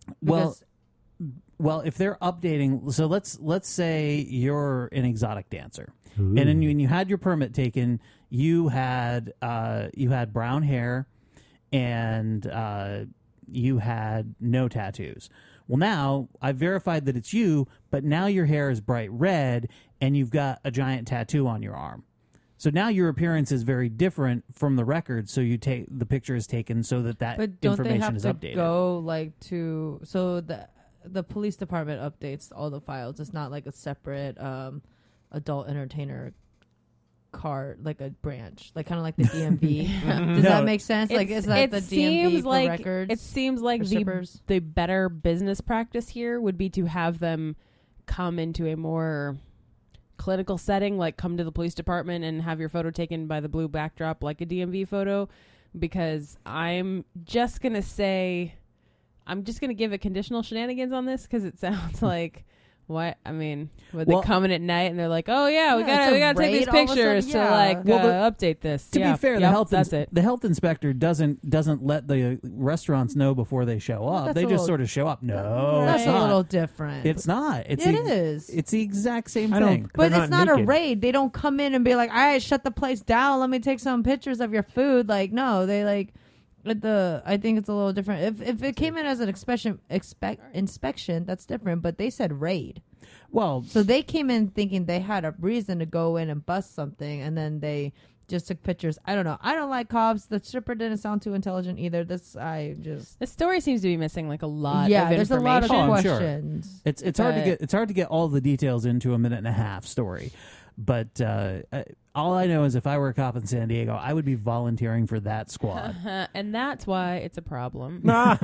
Well, if they're updating, so let's say you're an exotic dancer, and then when you had your permit taken, you had brown hair, and you had no tattoos. Well, now I've verified that it's you, but now your hair is bright red, and you've got a giant tattoo on your arm. So now your appearance is very different from the record. So the picture is taken so that information is updated. But don't they have to go so the police department updates all the files? It's not like a separate adult entertainer card, like a branch, like kind of like the DMV. Does that make sense? Like, is that the DMV for records? It seems like the better business practice here would be to have them come into a more clinical setting, like come to the police department and have your photo taken by the blue backdrop like a DMV photo, because I'm just going to give it conditional shenanigans on this because it sounds like what I mean. Would they come in at night and they're like, "Oh yeah, we gotta take these pictures to update this." To be fair, the health inspector doesn't let the restaurants know before they show up. They just sort of show up. No, that's it's a not. little different. It's not. It is. It's the exact same thing. But it's not a raid. They don't come in and be like, "All right, shut the place down. Let me take some pictures of your food." Like, no, they like. I think it's a little different. If it came in as an inspection, that's different. But they said raid. Well, so they came in thinking they had a reason to go in and bust something, and then they just took pictures. I don't know. I don't like cops. The stripper didn't sound too intelligent either. The story seems to be missing like a lot. Yeah, of there's a lot of questions. Sure. It's hard to get all the details into a minute and a half story. But all I know is if I were a cop in San Diego, I would be volunteering for that squad. And that's why it's a problem.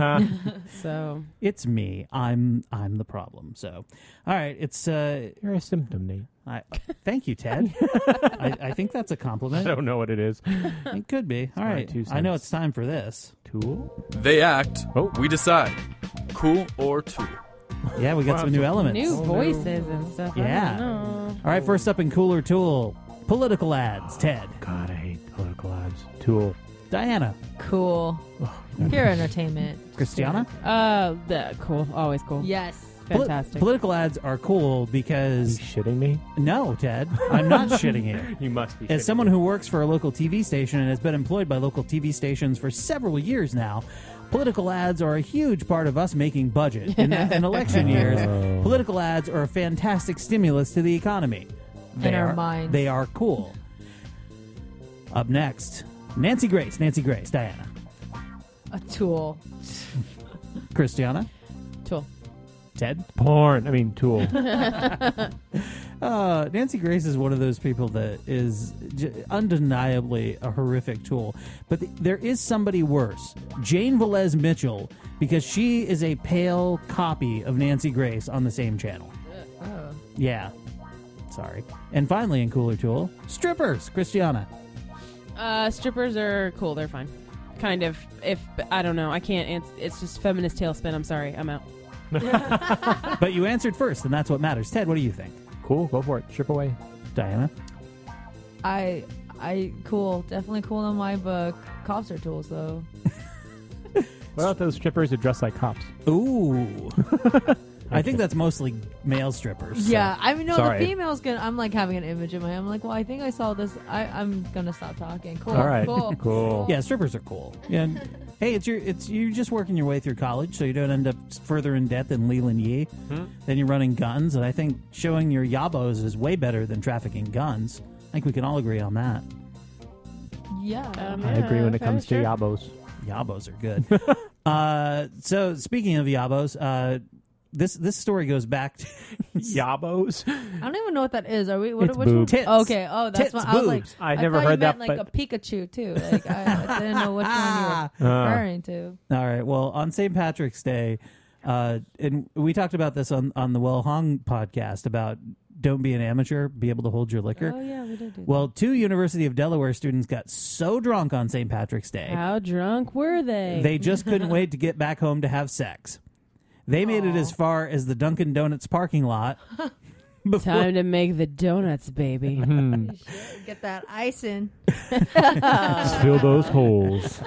So it's me. I'm the problem. So, all right. It's you're a symptom, Nate. Thank you, Ted. I think that's a compliment. I don't know what it is. It could be. All right. I know it's time for this. Tool? They act. We decide. Cool or tool? Yeah, we got some new elements. New voices and stuff. Yeah. All right, first up in Cooler Tool, political ads. Ted. God, I hate political ads. Tool. Diana. Cool. Pure entertainment. Christiana. Cool. Always cool. Yes. Fantastic. Political ads are cool because... Are you shitting me? No, Ted. I'm not shitting you. You must be. As someone who works for a local TV station and has been employed by local TV stations for several years now, political ads are a huge part of us making budget. In election years, political ads are a fantastic stimulus to the economy. Our minds. They are cool. Up next, Nancy Grace, Diana. A tool. Christiana. Tool. Ted. Porn. I mean, tool. Nancy Grace is one of those people that is undeniably a horrific tool. But there is somebody worse. Jane Velez Mitchell, because she is a pale copy of Nancy Grace on the same channel. Yeah. Sorry. And finally, in Cooler Tool, strippers. Christiana. Strippers are cool. They're fine. Kind of. If I don't know. I can't. It's just feminist tailspin. I'm sorry. I'm out. But you answered first, and that's what matters. Ted, what do you think? Cool. Go for it. Strip away. Diana? I cool. Definitely cool in my book. Cops are tools, though. What about those strippers who dress like cops? Ooh. I think that's mostly male strippers. Yeah, I mean, no, Sorry. the females can. I'm like having an image in my head. I'm like, well, I think I saw this. I'm gonna stop talking. Cool. All right. Cool. Yeah, strippers are cool. Yeah. Hey, you're just working your way through college, so you don't end up further in debt than Leland Yee. Then you're running guns, and I think showing your yabos is way better than trafficking guns. I think we can all agree on that. Yeah. I agree when it comes to yabos. Yabos are good. So speaking of yabos, this story goes back to yabos. I don't even know what that is. Are we? What, It's which one? boobs. Tits. Okay. Oh, that's Tits, what I was like. boobs. I I never thought heard you meant that, like but- a Pikachu too. Like I didn't know which one you were referring to. All right. Well, on St. Patrick's Day, and we talked about this on the Well Hong podcast about don't be an amateur, be able to hold your liquor. Oh yeah, we did do that. Well, 2 University of Delaware students got so drunk on St. Patrick's Day, How drunk were they? they just couldn't wait to get back home to have sex. They made it as far as the Dunkin' Donuts parking lot. Time to make the donuts, baby. Get that ice in. Just fill those holes.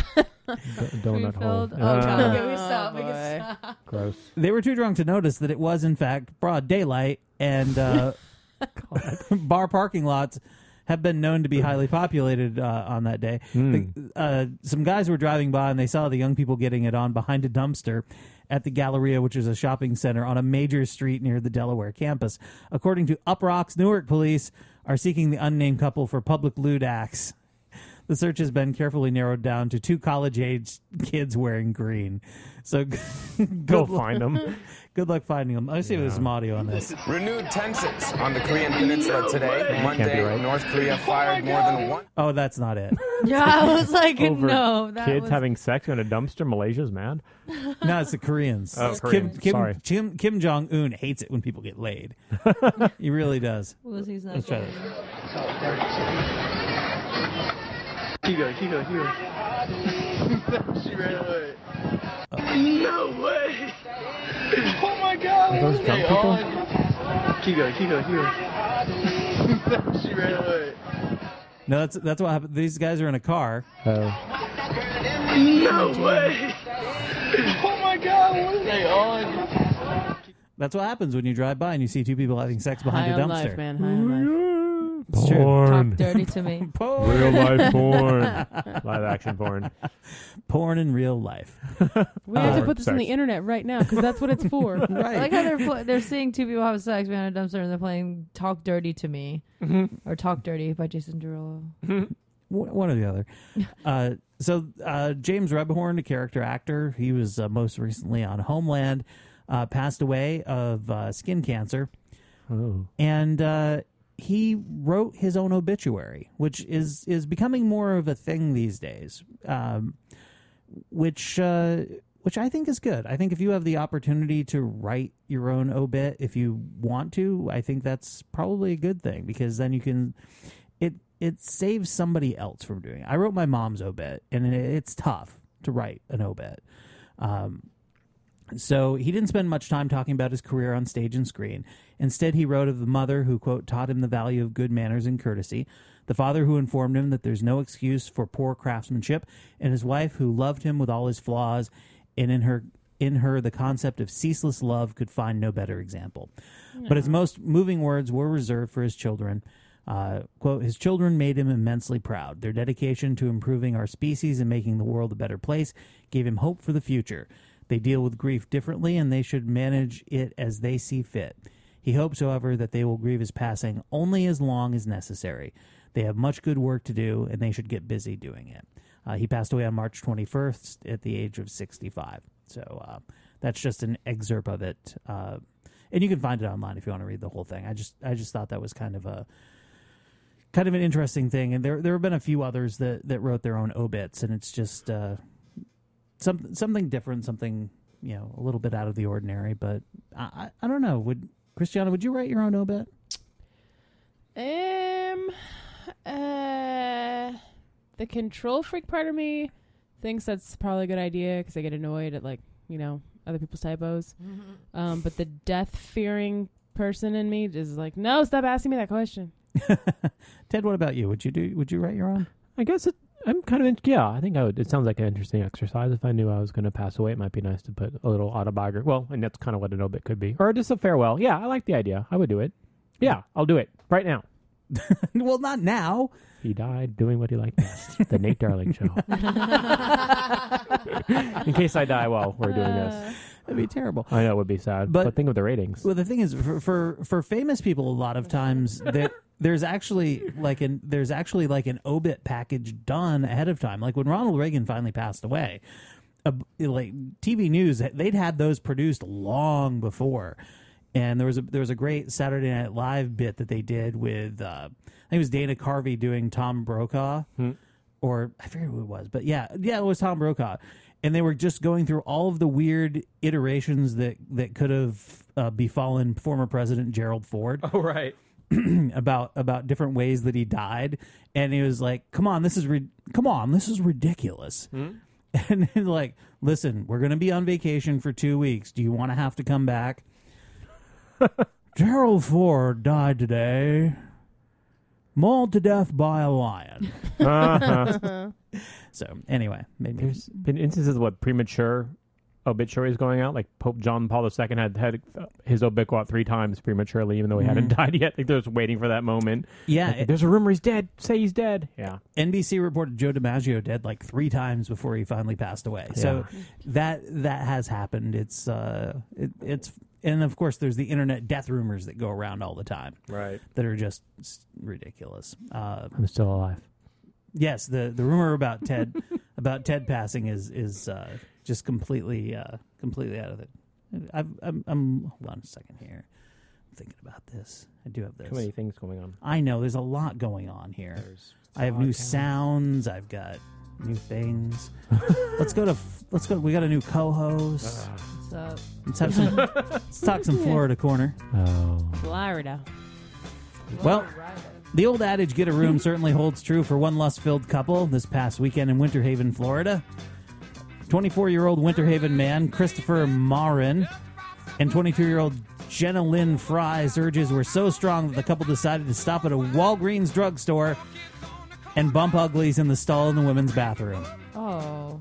Donut hole. Refilled. Oh, God. Okay, we stop. We boy. can stop. Gross. They were too drunk to notice that it was, in fact, broad daylight, and bar parking lots have been known to be highly populated on that day. Some guys were driving by, and they saw the young people getting it on behind a dumpster at the Galleria, which is a shopping center on a major street near the Delaware campus. According to Uprocks, Newark police are seeking the unnamed couple for public lewd acts. The search has been carefully narrowed down to 2 college-age kids wearing green. So Go find them. Good luck finding them. Let's see if there's some audio on this. Renewed tensions on the Korean Peninsula today. Can't be Monday, right. North Korea fired more than one. Oh, that's not it. Yeah, I was like, Over no. That kids was... having sex in a dumpster. Malaysia's mad. No, it's the Koreans. Oh, Koreans. Sorry. Kim Jong-un hates it when people get laid. He really does. What was he saying? Let's try this. He ran away. No way! Oh my God! Are those drunk people? She ran away. No, that's what happened. These guys are in a car. No way! Oh my God! What are they on? That's what happens when you drive by and you see 2 people having sex behind High a on dumpster. life, man. High on life. It's true. Porn. Talk dirty to me. Real life porn. Live action porn. Porn in real life. We have to put this on the internet right now because that's what it's for. I like how they're seeing 2 people have sex behind a dumpster and they're playing "Talk Dirty to Me" or "Talk Dirty" by Jason Derulo. One or the other. So James Rebhorn, a character actor, he was most recently on Homeland, passed away of skin cancer. Oh. And he wrote his own obituary, which is becoming more of a thing these days, which I think is good. I think if you have the opportunity to write your own obit, if you want to, I think that's probably a good thing because then you can it saves somebody else from doing it. I wrote my mom's obit, and it's tough to write an obit. So he didn't spend much time talking about his career on stage and screen. Instead, he wrote of the mother who, quote, taught him the value of good manners and courtesy, the father who informed him that there's no excuse for poor craftsmanship, and his wife who loved him with all his flaws, and in her the concept of ceaseless love could find no better example. No. But his most moving words were reserved for his children. Quote, his children made him immensely proud. Their dedication to improving our species and making the world a better place gave him hope for the future. They deal with grief differently, and they should manage it as they see fit. He hopes, however, that they will grieve his passing only as long as necessary. They have much good work to do, and they should get busy doing it. He passed away on March 21st at the age of 65. So that's just an excerpt of it. and you can find it online if you want to read the whole thing. I just thought that was kind of an interesting thing, and there have been a few others that wrote their own obits, and it's just something different, something a little bit out of the ordinary. But I don't know. Christiana, would you write your own obit? The control freak part of me thinks that's probably a good idea because I get annoyed at other people's typos. Mm-hmm. But the death-fearing person in me is like, no, stop asking me that question. Ted, what about you? Would you write your own? I guess I'm kind of I think I would. It sounds like an interesting exercise. If I knew I was going to pass away, it might be nice to put a little autobiography. Well, and that's kind of what an obit could be, or just a farewell. Yeah, I like the idea. I would do it. Yeah, I'll do it right now. Well, not now. He died doing what he liked best. The Nate Darling Show. In case I die while we're doing this. That'd be terrible. I know it would be sad, but think of the ratings. Well, the thing is, for famous people, a lot of times there's actually like an obit package done ahead of time. Like when Ronald Reagan finally passed away, like TV News, they'd had those produced long before. And there was a great Saturday Night Live bit that they did with I think it was Dana Carvey doing Tom Brokaw, or I forget who it was, but yeah, it was Tom Brokaw, and they were just going through all of the weird iterations that could have befallen former President Gerald Ford. Oh right, about different ways that he died, and he was like, "Come on, this is ridiculous." And he's like, "Listen, we're going to be on vacation for 2 weeks. Do you want to have to come back?" Gerald Ford died today, mauled to death by a lion. So anyway, there's been instances of premature obituaries going out. Like Pope John Paul II had his obit go out 3 times prematurely, even though he hadn't died yet. Like they're just waiting for that moment. Yeah, like, there's a rumor he's dead. Say he's dead. Yeah. NBC reported Joe DiMaggio dead like 3 times before he finally passed away. Yeah. So that has happened. It's and of course there's the internet death rumors that go around all the time. Right. That are just ridiculous. I'm still alive. Yes, the rumor about Ted passing is just completely out of it. I'm hold on a second here. I'm thinking about this. I do have this. Too many things going on. I know there's a lot going on here. I have new sounds. I've got new things. Let's go. We got a new co-host. What's up? Let's talk some Florida corner. Oh, Florida. Well, the old adage, get a room, certainly holds true for one lust-filled couple this past weekend in Winter Haven, Florida. 24-year-old Winter Haven man Christopher Marin and 22-year-old Jenna Lynn Fry's urges were so strong that the couple decided to stop at a Walgreens drugstore and bump uglies in the stall in the women's bathroom. Oh.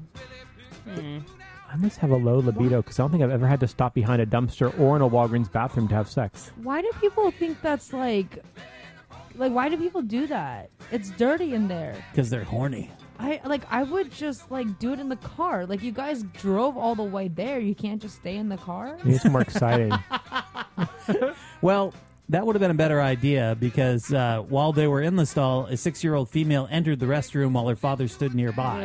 I must have a low libido because I don't think I've ever had to stop behind a dumpster or in a Walgreens bathroom to have sex. Why do people think that's like why do people do that? It's dirty in there. Because they're horny. I would just do it in the car. Like you guys drove all the way there. You can't just stay in the car. It's more exciting. Well, that would have been a better idea because while they were in the stall, a 6-year-old female entered the restroom while her father stood nearby.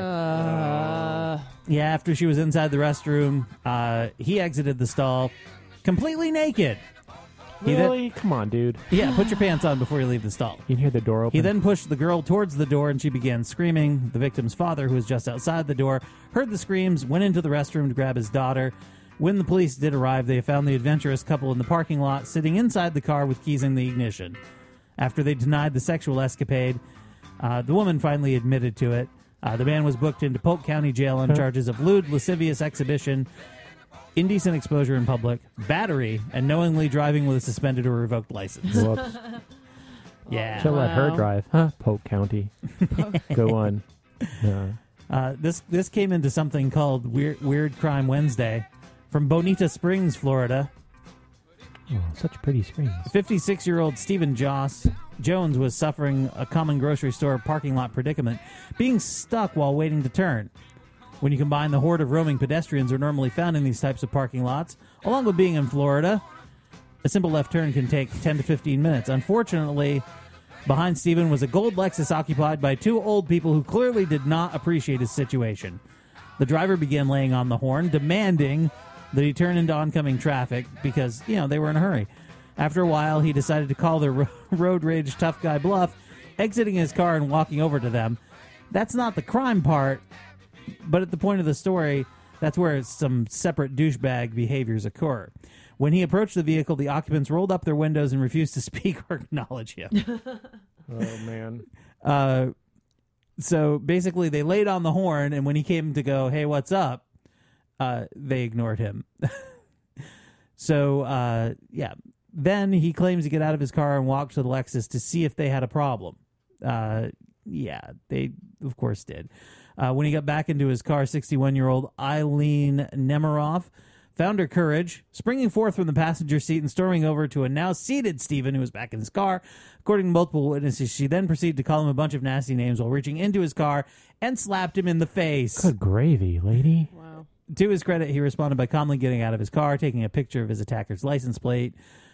Yeah, after she was inside the restroom, he exited the stall completely naked. Really? Come on, dude. Yeah, put your pants on before you leave the stall. You can hear the door open. He then pushed the girl towards the door, and she began screaming. The victim's father, who was just outside the door, heard the screams, went into the restroom to grab his daughter. When the police did arrive, they found the adventurous couple in the parking lot, sitting inside the car with keys in the ignition. After they denied the sexual escapade, the woman finally admitted to it. The man was booked into Polk County Jail on charges of lewd, lascivious exhibition, indecent exposure in public, battery, and knowingly driving with a suspended or revoked license. Whoops. Yeah. She'll let her drive. Huh? Polk County. Go on. This came into something called Weird Crime Wednesday from Bonita Springs, Florida. Oh, such pretty springs. 56-year-old Stephen Jones was suffering a common grocery store parking lot predicament, being stuck while waiting to turn. When you combine the horde of roaming pedestrians are normally found in these types of parking lots, along with being in Florida, a simple left turn can take 10 to 15 minutes. Unfortunately, behind Stephen was a gold Lexus occupied by 2 old people who clearly did not appreciate his situation. The driver began laying on the horn, demanding that he turned into oncoming traffic because, they were in a hurry. After a while, he decided to call the road rage tough guy bluff, exiting his car and walking over to them. That's not the crime part, but at the point of the story, that's where some separate douchebag behaviors occur. When he approached the vehicle, the occupants rolled up their windows and refused to speak or acknowledge him. Oh, man. So basically, they laid on the horn, and when he came to go, hey, what's up, they ignored him. So, Then he claims to get out of his car and walk to the Lexus to see if they had a problem. They, of course, did. When he got back into his car, 61-year-old Eileen Nemiroff found her courage, springing forth from the passenger seat and storming over to a now-seated Stephen, who was back in his car. According to multiple witnesses, she then proceeded to call him a bunch of nasty names while reaching into his car and slapped him in the face. Good gravy, lady. Wow. To his credit, he responded by calmly getting out of his car, taking a picture of his attacker's license plate.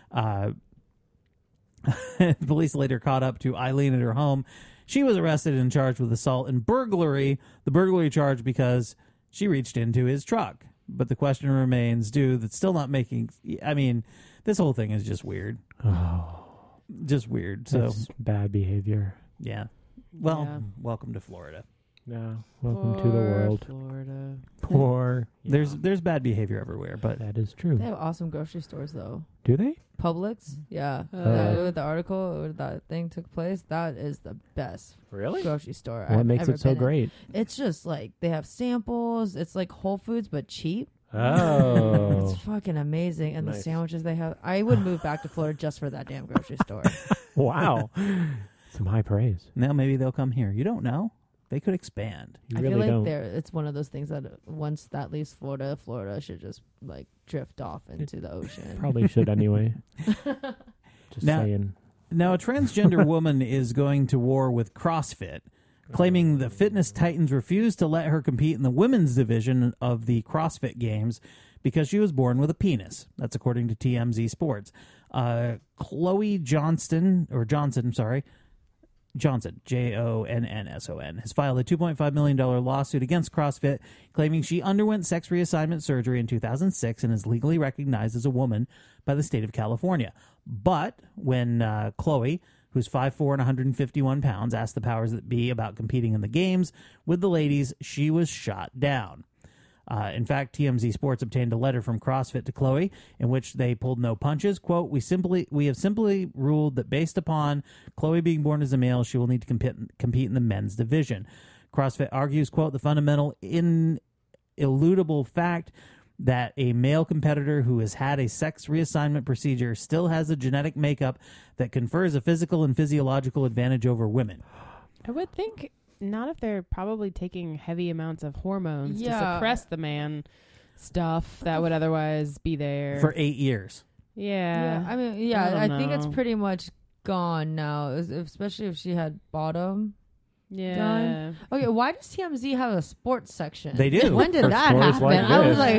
Police later caught up to Eileen at her home. She was arrested and charged with assault and burglary. The burglary charge because she reached into his truck. But the question remains, that's still not making... I mean, this whole thing is just weird. Oh. Just weird. So That's bad behavior. Yeah. Well, welcome to Florida. Yeah. Welcome to the world. Florida. Poor. There's bad behavior everywhere, but that is true. They have awesome grocery stores, though. Do they? Publix, yeah. The article where that thing took place, that is the best grocery store. What I've makes ever it so been in. great? It's just like they have samples. It's like Whole Foods but cheap. Oh, it's fucking amazing, and Nice. the sandwiches they have. I would move back to Florida just for that damn grocery store. Wow. Some high praise. Now maybe they'll come here. You don't know. They could expand. You I really feel like don't. it's one of those things that once that leaves Florida should just like drift off into the ocean. Probably should anyway. Just saying. Now, a transgender woman is going to war with CrossFit, claiming the fitness titans refused to let her compete in the women's division of the CrossFit Games because she was born with a penis. That's according to TMZ Sports. Chloe Johnson, Jonnson, has filed a $2.5 million lawsuit against CrossFit, claiming she underwent sex reassignment surgery in 2006 and is legally recognized as a woman by the state of California. But when Chloe, who's 5'4" and 151 pounds, asked the powers that be about competing in the games with the ladies, she was shot down. In fact, TMZ Sports obtained a letter from CrossFit to Chloe in which they pulled no punches. Quote, we have simply ruled that based upon Chloe being born as a male, she will need to compete in the men's division. CrossFit argues, quote, the fundamental ineludible fact that a male competitor who has had a sex reassignment procedure still has a genetic makeup that confers a physical and physiological advantage over women. I would think not if they're probably taking heavy amounts of hormones to Yeah. suppress the man stuff that would otherwise be there. For 8 years. Yeah. I mean, I I think it's know. pretty much gone now, especially if she had bottom. Yeah. Done. Okay, why does TMZ have a sports section? They do. When did For that stories happen? like I was this. like,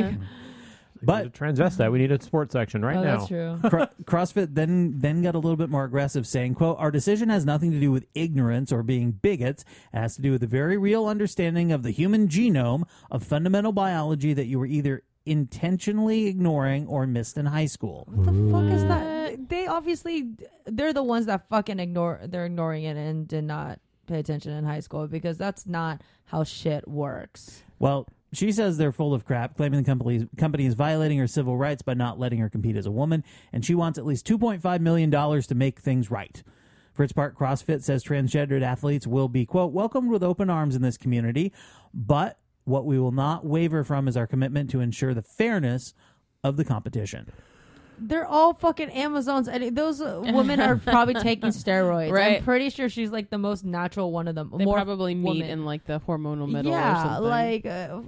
But transvestite, we need a sports section right oh, now. that's true. CrossFit then got a little bit more aggressive, saying, quote, our decision has nothing to do with ignorance or being bigots. It has to do with a very real understanding of the human genome of fundamental biology that you were either intentionally ignoring or missed in high school. What the fuck is that? They obviously, they're the ones that fucking they're ignoring it and did not pay attention in high school because that's not how shit works. Well, she says they're full of crap, claiming the company is violating her civil rights by not letting her compete as a woman, and she wants at least $2.5 million to make things right. For its part, CrossFit says transgendered athletes will be, quote, welcomed with open arms in this community, but what we will not waver from is our commitment to ensure the fairness of the competition. They're all fucking Amazons, and those women are probably taking steroids. Right. I'm pretty sure she's like the most natural one of them. They More probably meet woman. in like the hormonal middle or Yeah, something. like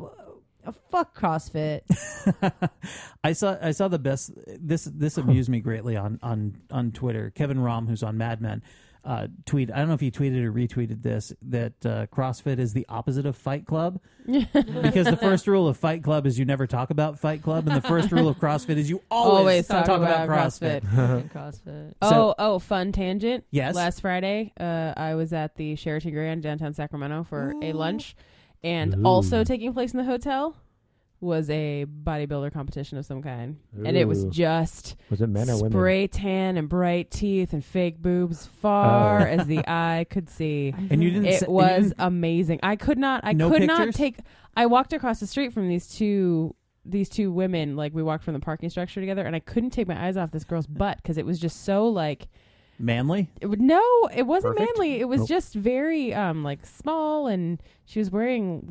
fuck CrossFit. I saw the best. This amused me greatly on Twitter. Kevin Rom, who's on Mad Men, tweet. I don't know if he tweeted or retweeted this, that CrossFit is the opposite of Fight Club, because the first rule of Fight Club is you never talk about Fight Club, and the first rule of CrossFit is you always talk about CrossFit. CrossFit. Fun tangent. Yes. Last Friday, I was at the Sheraton Grand downtown Sacramento for a lunch, and also taking place in the hotel was a bodybuilder competition of some kind. And it was Ooh. just Was it men or women? spray tan and bright teeth and fake boobs far as the eye could see. And you didn't It was amazing. I could not take I walked across the street from these two women, like we walked from the parking structure together, and I couldn't take my eyes off this girl's butt because it was just so like manly. It wasn't Perfect? manly. It was Nope. just very like small, and she was wearing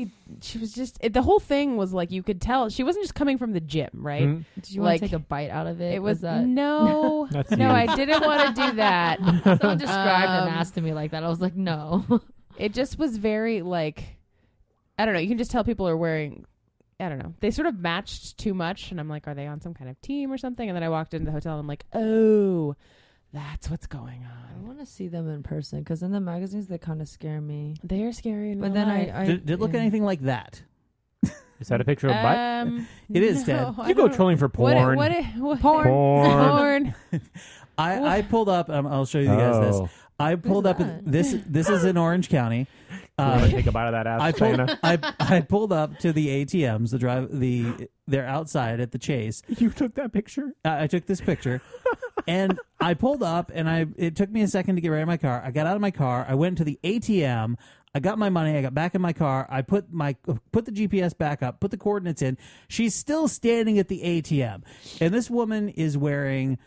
the whole thing was like you could tell she wasn't just coming from the gym, right? Mhm. Did you want to take a bite out of it? It was that no, That's no. you. I didn't want to do that. Someone described and asked to me like that. I was like, no. It just was very like, I don't know. You can just tell people are wearing, I don't know. They sort of matched too much, and I'm like, are they on some kind of team or something? And then I walked into the hotel, and I'm like, oh, that's what's going on. I want to see them in person because in the magazines they kind of scare me. They are scary, but then I Did it look anything like that? Is that a picture of butt? It is, Ted. You go trolling for porn. What Porn. I pulled up. I'll show you guys Oh. this. I pulled up. This is in Orange County. You wanna take a bite of that ass, I pulled, Dana? I pulled up to the ATMs. They're outside at the Chase. You took that picture? I took this picture, and I pulled up, and it took me a second to get ready in my car. I got out of my car. I went to the ATM. I got my money. I got back in my car. I put the GPS back up, put the coordinates in. She's still standing at the ATM, and this woman is wearing.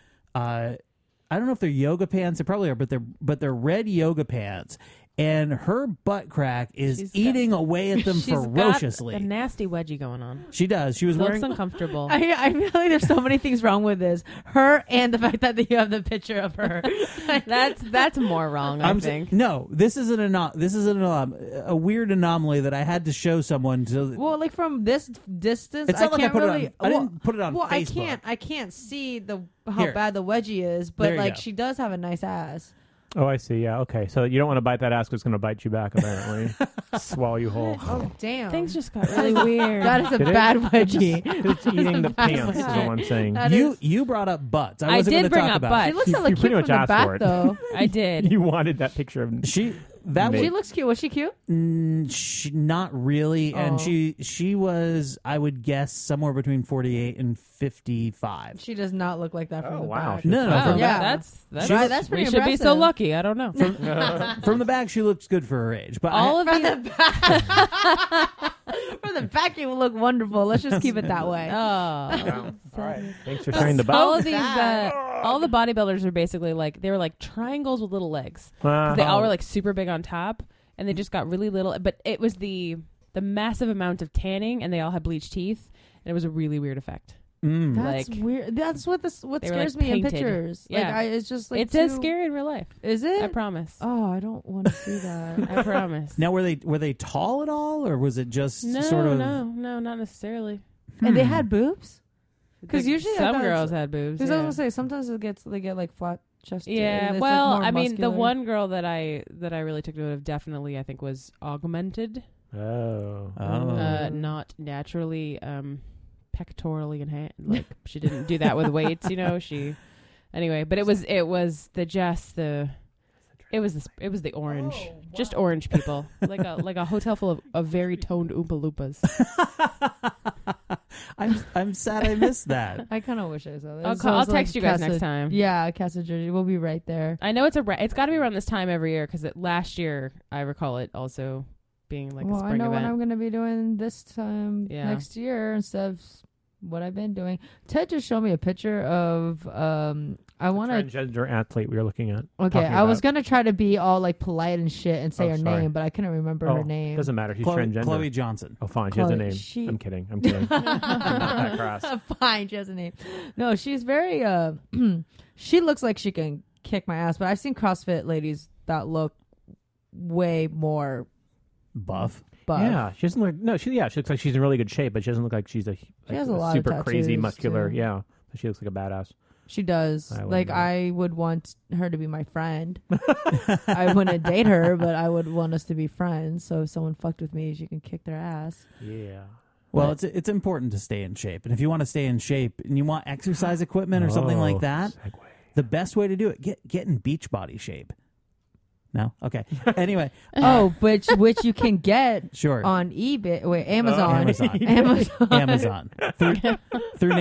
I don't know if they're yoga pants. They probably are, but they're red yoga pants. And her butt crack is eating away at them ferociously. Got a nasty wedgie going on. She does. She was Looks wearing uncomfortable. I feel like there's so many things wrong with this. Her and the fact that you have the picture of her. That's more wrong. I think. No, this is a weird anomaly that I had to show someone to. Well, like from this distance, It's not I like I can't put it really. on- I didn't put it on Well, Facebook. I can't see how Here. bad the wedgie is, but There you like go. she does have a nice ass. Oh, I see. Yeah. Okay. So you don't want to bite that ass because it's going to bite you back, apparently. Swallow you whole. Oh damn! Things just got really weird. That is a Did it? bad wedgie. It's eating the pants, is all I'm saying. You brought up butts. I I wasn't did gonna bring talk up about butts. it. She looks hella You cute pretty from much the asked back, for it. though. I did. You wanted that picture of That She looks cute. Was she cute? not really, and Oh. she was, I would guess, somewhere between 48 and 55. She does not look like that from the wow. back. No, Wow, from the yeah, back. that's pretty we should be so impressive. lucky. I don't know. From the back, she looks good for her age. But All I, of From these, the back. From the back, you look wonderful. Let's just keep it that way. oh, All right. Thanks for sharing the butt. all of these, all the bodybuilders are basically like they were like triangles with little legs. 'Cause they all were like super big on top, and they just got really little. But it was the massive amount of tanning, and they all had bleached teeth, and it was a really weird effect. That's like, weird. That's what they were, scares like, me in painted. pictures. Yeah. Like, it's just like it's as too- scary in real life. Is it? I promise. Oh, I don't want to see that. I promise. now, were they tall at all, or was it just No, sort of? no, not necessarily. And they had boobs. Because Like, usually I some thought it's- girls had boobs. Because I was yeah. gonna say sometimes they get like flat chested. Yeah, It's, well, like, more I mean, the muscular. one girl that I really took note of definitely, I think, was augmented, Oh. not naturally pectorally enhanced. Like she didn't do that with weights, you know. Anyway, but it was the orange, just orange people, like a hotel full of very toned Oompa Loompas. I'm sad I missed that. I kind of wish I saw that. I'll text you guys next time. Yeah, Casa Jersey. We'll be right there. I know it's got to be around this time every year because last year I recall it also being like a Well, spring I know event. what I'm going to be doing this time next year instead of what I've been doing. Ted just showed me a picture of I want to. Transgender athlete we were looking at. Okay, talking I was about. gonna try to be all like polite and shit and say Oh, her sorry. name, but I couldn't remember her name. Doesn't matter. She's Chloe- transgender. Chloe Johnson. Oh, fine. She has a Chloe- name. she- I'm kidding. I'm not that crass. Fine, she has a name. No, she's very. She looks like she can kick my ass, but I've seen CrossFit ladies that look way more buff. Yeah, she doesn't look. No, she looks like she's in really good shape, but she doesn't look like she's has a lot of super crazy, tattoos, muscular. too. Yeah, but she looks like a badass. She does. I Like wouldn't. I would want her to be my friend. I wouldn't date her, but I would want us to be friends. So if someone fucked with me, she can kick their ass. Yeah. Well, it's important to stay in shape, and if you want to stay in shape and you want exercise equipment or something like that, the best way to do it get in beach body shape. No? Okay. Anyway. which you can get Sure. on eBay. Wait, Amazon. Amazon. Through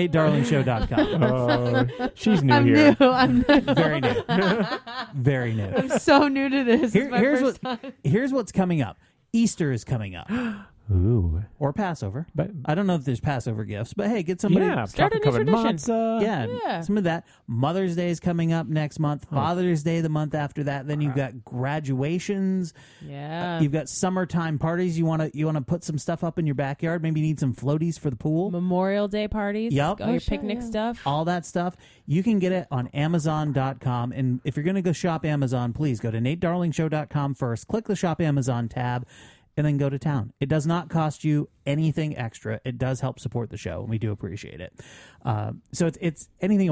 NateDarlingShow.com. She's new here. I'm new. Very new. Very new. I'm so new to this. It's my first time. Here's what's coming up. Easter is coming up. Ooh. Or Passover. But I don't know if there's Passover gifts, but hey, get somebody. Yeah, Start a new chocolate-covered tradition. matzah. Yeah, some of that. Mother's Day is coming up next month. Father's Day the month after that. Then you've got graduations. Yeah. You've got summertime parties. You want to put some stuff up in your backyard. Maybe you need some floaties for the pool. Memorial Day parties. Yep. All your picnic stuff. All that stuff. You can get it on Amazon.com. And if you're going to go shop Amazon, please go to NateDarlingShow.com first. Click the Shop Amazon tab. And then go to town. It does not cost you anything extra. It does help support the show, and we do appreciate it. So it's anything.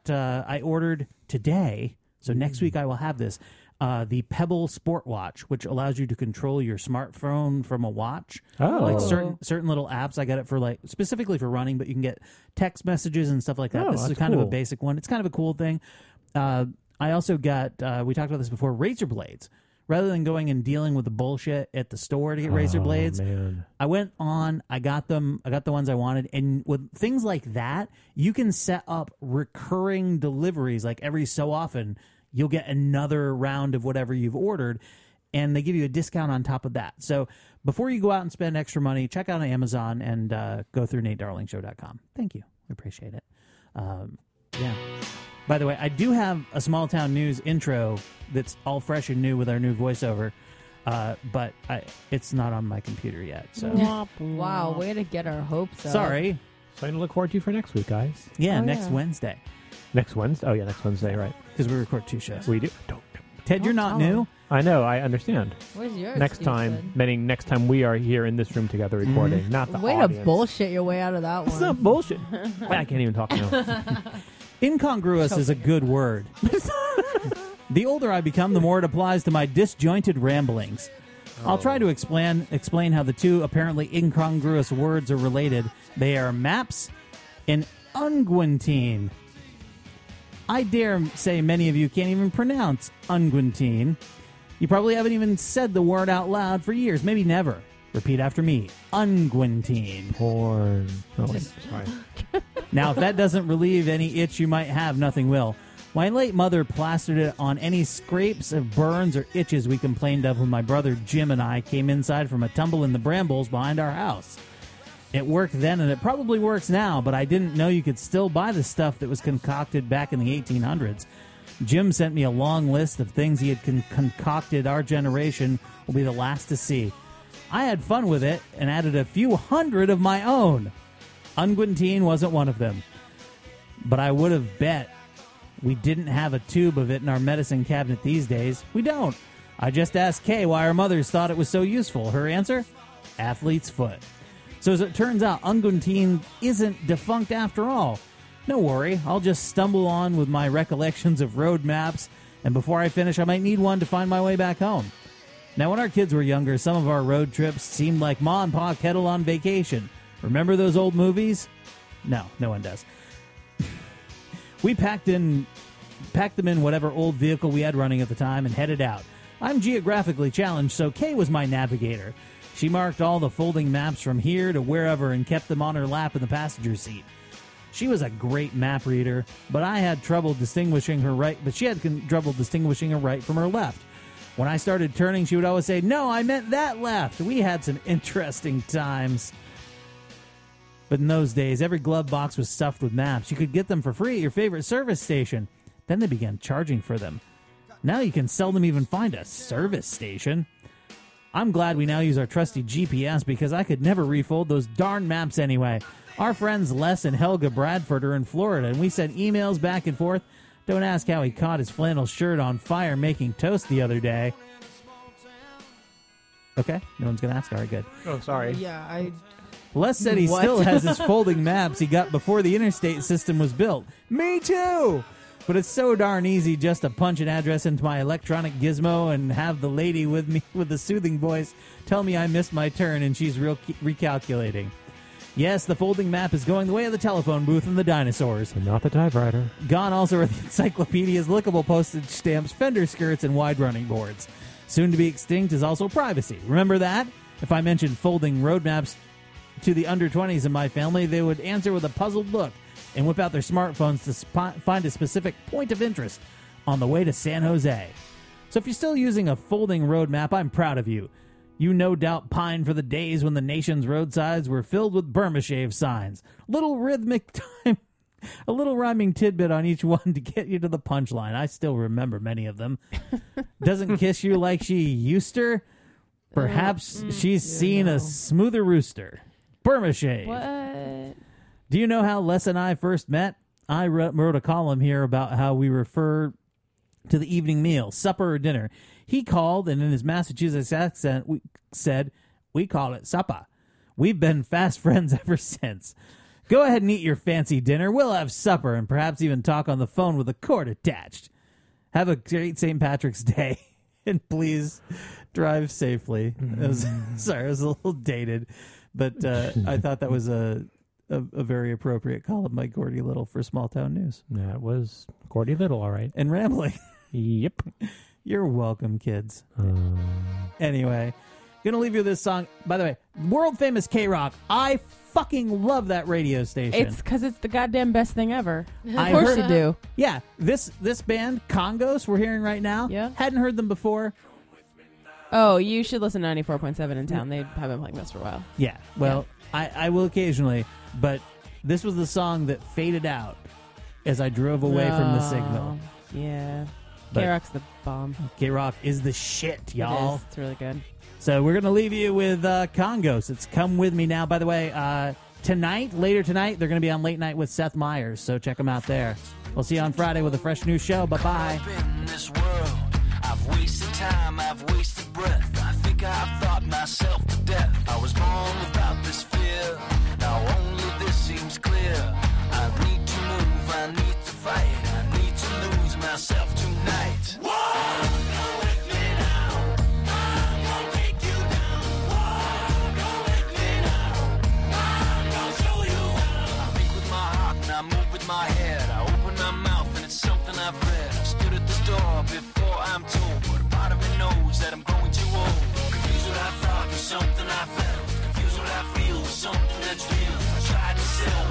I ordered today, so next week I will have this, the Pebble Sport Watch, which allows you to control your smartphone from a watch. Like certain little apps. I got it for specifically for running, but you can get text messages and stuff like that. This is kind of a basic one. It's kind of a cool thing. I also got, we talked about this before, razor blades. Rather than going and dealing with the bullshit at the store to get razor blades, I went on, I got them, I got the ones I wanted. And with things like that, you can set up recurring deliveries. Like every so often, you'll get another round of whatever you've ordered, and they give you a discount on top of that. So before you go out and spend extra money, check out Amazon and go through NateDarlingShow.com. Thank you. I appreciate it. Yeah. By the way, I do have a small town news intro that's all fresh and new with our new voiceover, but it's not on my computer yet. So Wow, way to get our hopes up. Sorry. Something to look forward to for next week, guys. Yeah, next Wednesday. Next Wednesday? Oh, yeah, next Wednesday, right. Because we record 2 shows. We do. Ted, you're not new? I know, I understand. Where's yours? Next time, meaning next time we are here in this room together recording, not the Way audience. to bullshit your way out of that one. It's not bullshit. I can't even talk now. Incongruous is a good word. The older I become, the more it applies to my disjointed ramblings. I'll try to explain how the two apparently incongruous words are related. They are maps and unguentine. I dare say many of you can't even pronounce unguentine. You probably haven't even said the word out loud for years, maybe never. Repeat after me. Unguentine. Porn. Oh, wait, sorry. Now, if that doesn't relieve any itch you might have, nothing will. My late mother plastered it on any scrapes or burns or itches we complained of when my brother Jim and I came inside from a tumble in the brambles behind our house. It worked then, and it probably works now, but I didn't know you could still buy the stuff that was concocted back in the 1800s. Jim sent me a long list of things he had concocted. Our generation will be the last to see. I had fun with it and added a few hundred of my own. Unguentine wasn't one of them. But I would have bet we didn't have a tube of it in our medicine cabinet these days. We don't. I just asked Kay why our mothers thought it was so useful. Her answer? Athlete's foot. So as it turns out, unguentine isn't defunct after all. No worry, I'll just stumble on with my recollections of road maps, and before I finish, I might need one to find my way back home. Now, when our kids were younger, some of our road trips seemed like Ma and Pa Kettle on vacation. Remember those old movies? No one does. We packed them in whatever old vehicle we had running at the time and headed out. I'm geographically challenged, so Kay was my navigator. She marked all the folding maps from here to wherever and kept them on her lap in the passenger seat. She was a great map reader, but I had trouble distinguishing her right. But she had trouble distinguishing her right from her left. When I started turning, she would always say, "No, I meant that left." We had some interesting times. But in those days, every glove box was stuffed with maps. You could get them for free at your favorite service station. Then they began charging for them. Now you can seldom even find a service station. I'm glad we now use our trusty GPS because I could never refold those darn maps anyway. Our friends Les and Helga Bradford are in Florida, and we sent emails back and forth. Don't ask how he caught his flannel shirt on fire making toast the other day. Okay, no one's going to ask. All right, good. Oh, sorry. Yeah, Les said he still has his folding maps he got before the interstate system was built. Me too! But it's so darn easy just to punch an address into my electronic gizmo and have the lady with me with the soothing voice tell me I missed my turn and she's recalculating. Yes, the folding map is going the way of the telephone booth and the dinosaurs. But not the typewriter. Gone also are the encyclopedias, lickable postage stamps, fender skirts, and wide running boards. Soon to be extinct is also privacy. Remember that? If I mentioned folding roadmaps to the under-20s in my family, they would answer with a puzzled look and whip out their smartphones to find a specific point of interest on the way to San Jose. So if you're still using a folding road map, I'm proud of you. You no doubt pine for the days when the nation's roadsides were filled with Burma Shave signs. Little rhythmic time, a little rhyming tidbit on each one to get you to the punchline. I still remember many of them. Doesn't kiss you like she used to? Perhaps she's seen a smoother rooster. Burma Shave. What? Do you know how Les and I first met? I wrote a column here about how we refer to the evening meal, supper or dinner. He called, and in his Massachusetts accent, said, "We call it supper." We've been fast friends ever since. Go ahead and eat your fancy dinner. We'll have supper and perhaps even talk on the phone with a cord attached. Have a great St. Patrick's Day, and please drive safely. Sorry, it was a little dated, but I thought that was a very appropriate column by Gordy Little for Small Town News. That was Gordy Little, all right. And rambling. Yep. You're welcome, kids. Anyway, gonna leave you with this song. By the way, world famous K-Rock. I fucking love that radio station. It's because it's the goddamn best thing ever. Of I course heard- you do. Yeah, this band, Congos, we're hearing right now. Yeah. Hadn't heard them before. Oh, you should listen to 94.7 in town. They have been playing this for a while. Yeah, well, I will occasionally, but this was the song that faded out as I drove away from the signal. Yeah. But- K-Rock's the bomb. K-Rock is the shit, y'all. It is. It's really good. So we're going to leave you with Congos. It's Come With Me Now. By the way, later tonight, they're going to be on Late Night with Seth Meyers, so check them out there. We'll see you on Friday with a fresh new show. Bye-bye. In this world, I've wasted time, I've wasted breath. I think I've thought myself to death. I was born without this fear. Now only this seems clear. I need to move, I need to fight. I need to lose myself tonight. Whoa! Go with me now. I'm gonna take you down. Whoa! Go with me now. I'm gonna show you how. I think with my heart and I move with my head. I open my mouth and it's something I've read. I've stood at the door before I'm told, but a part of me knows that I'm growing too old. Confused what I thought with something I felt. Confused what I feel with something that's real. I tried to sell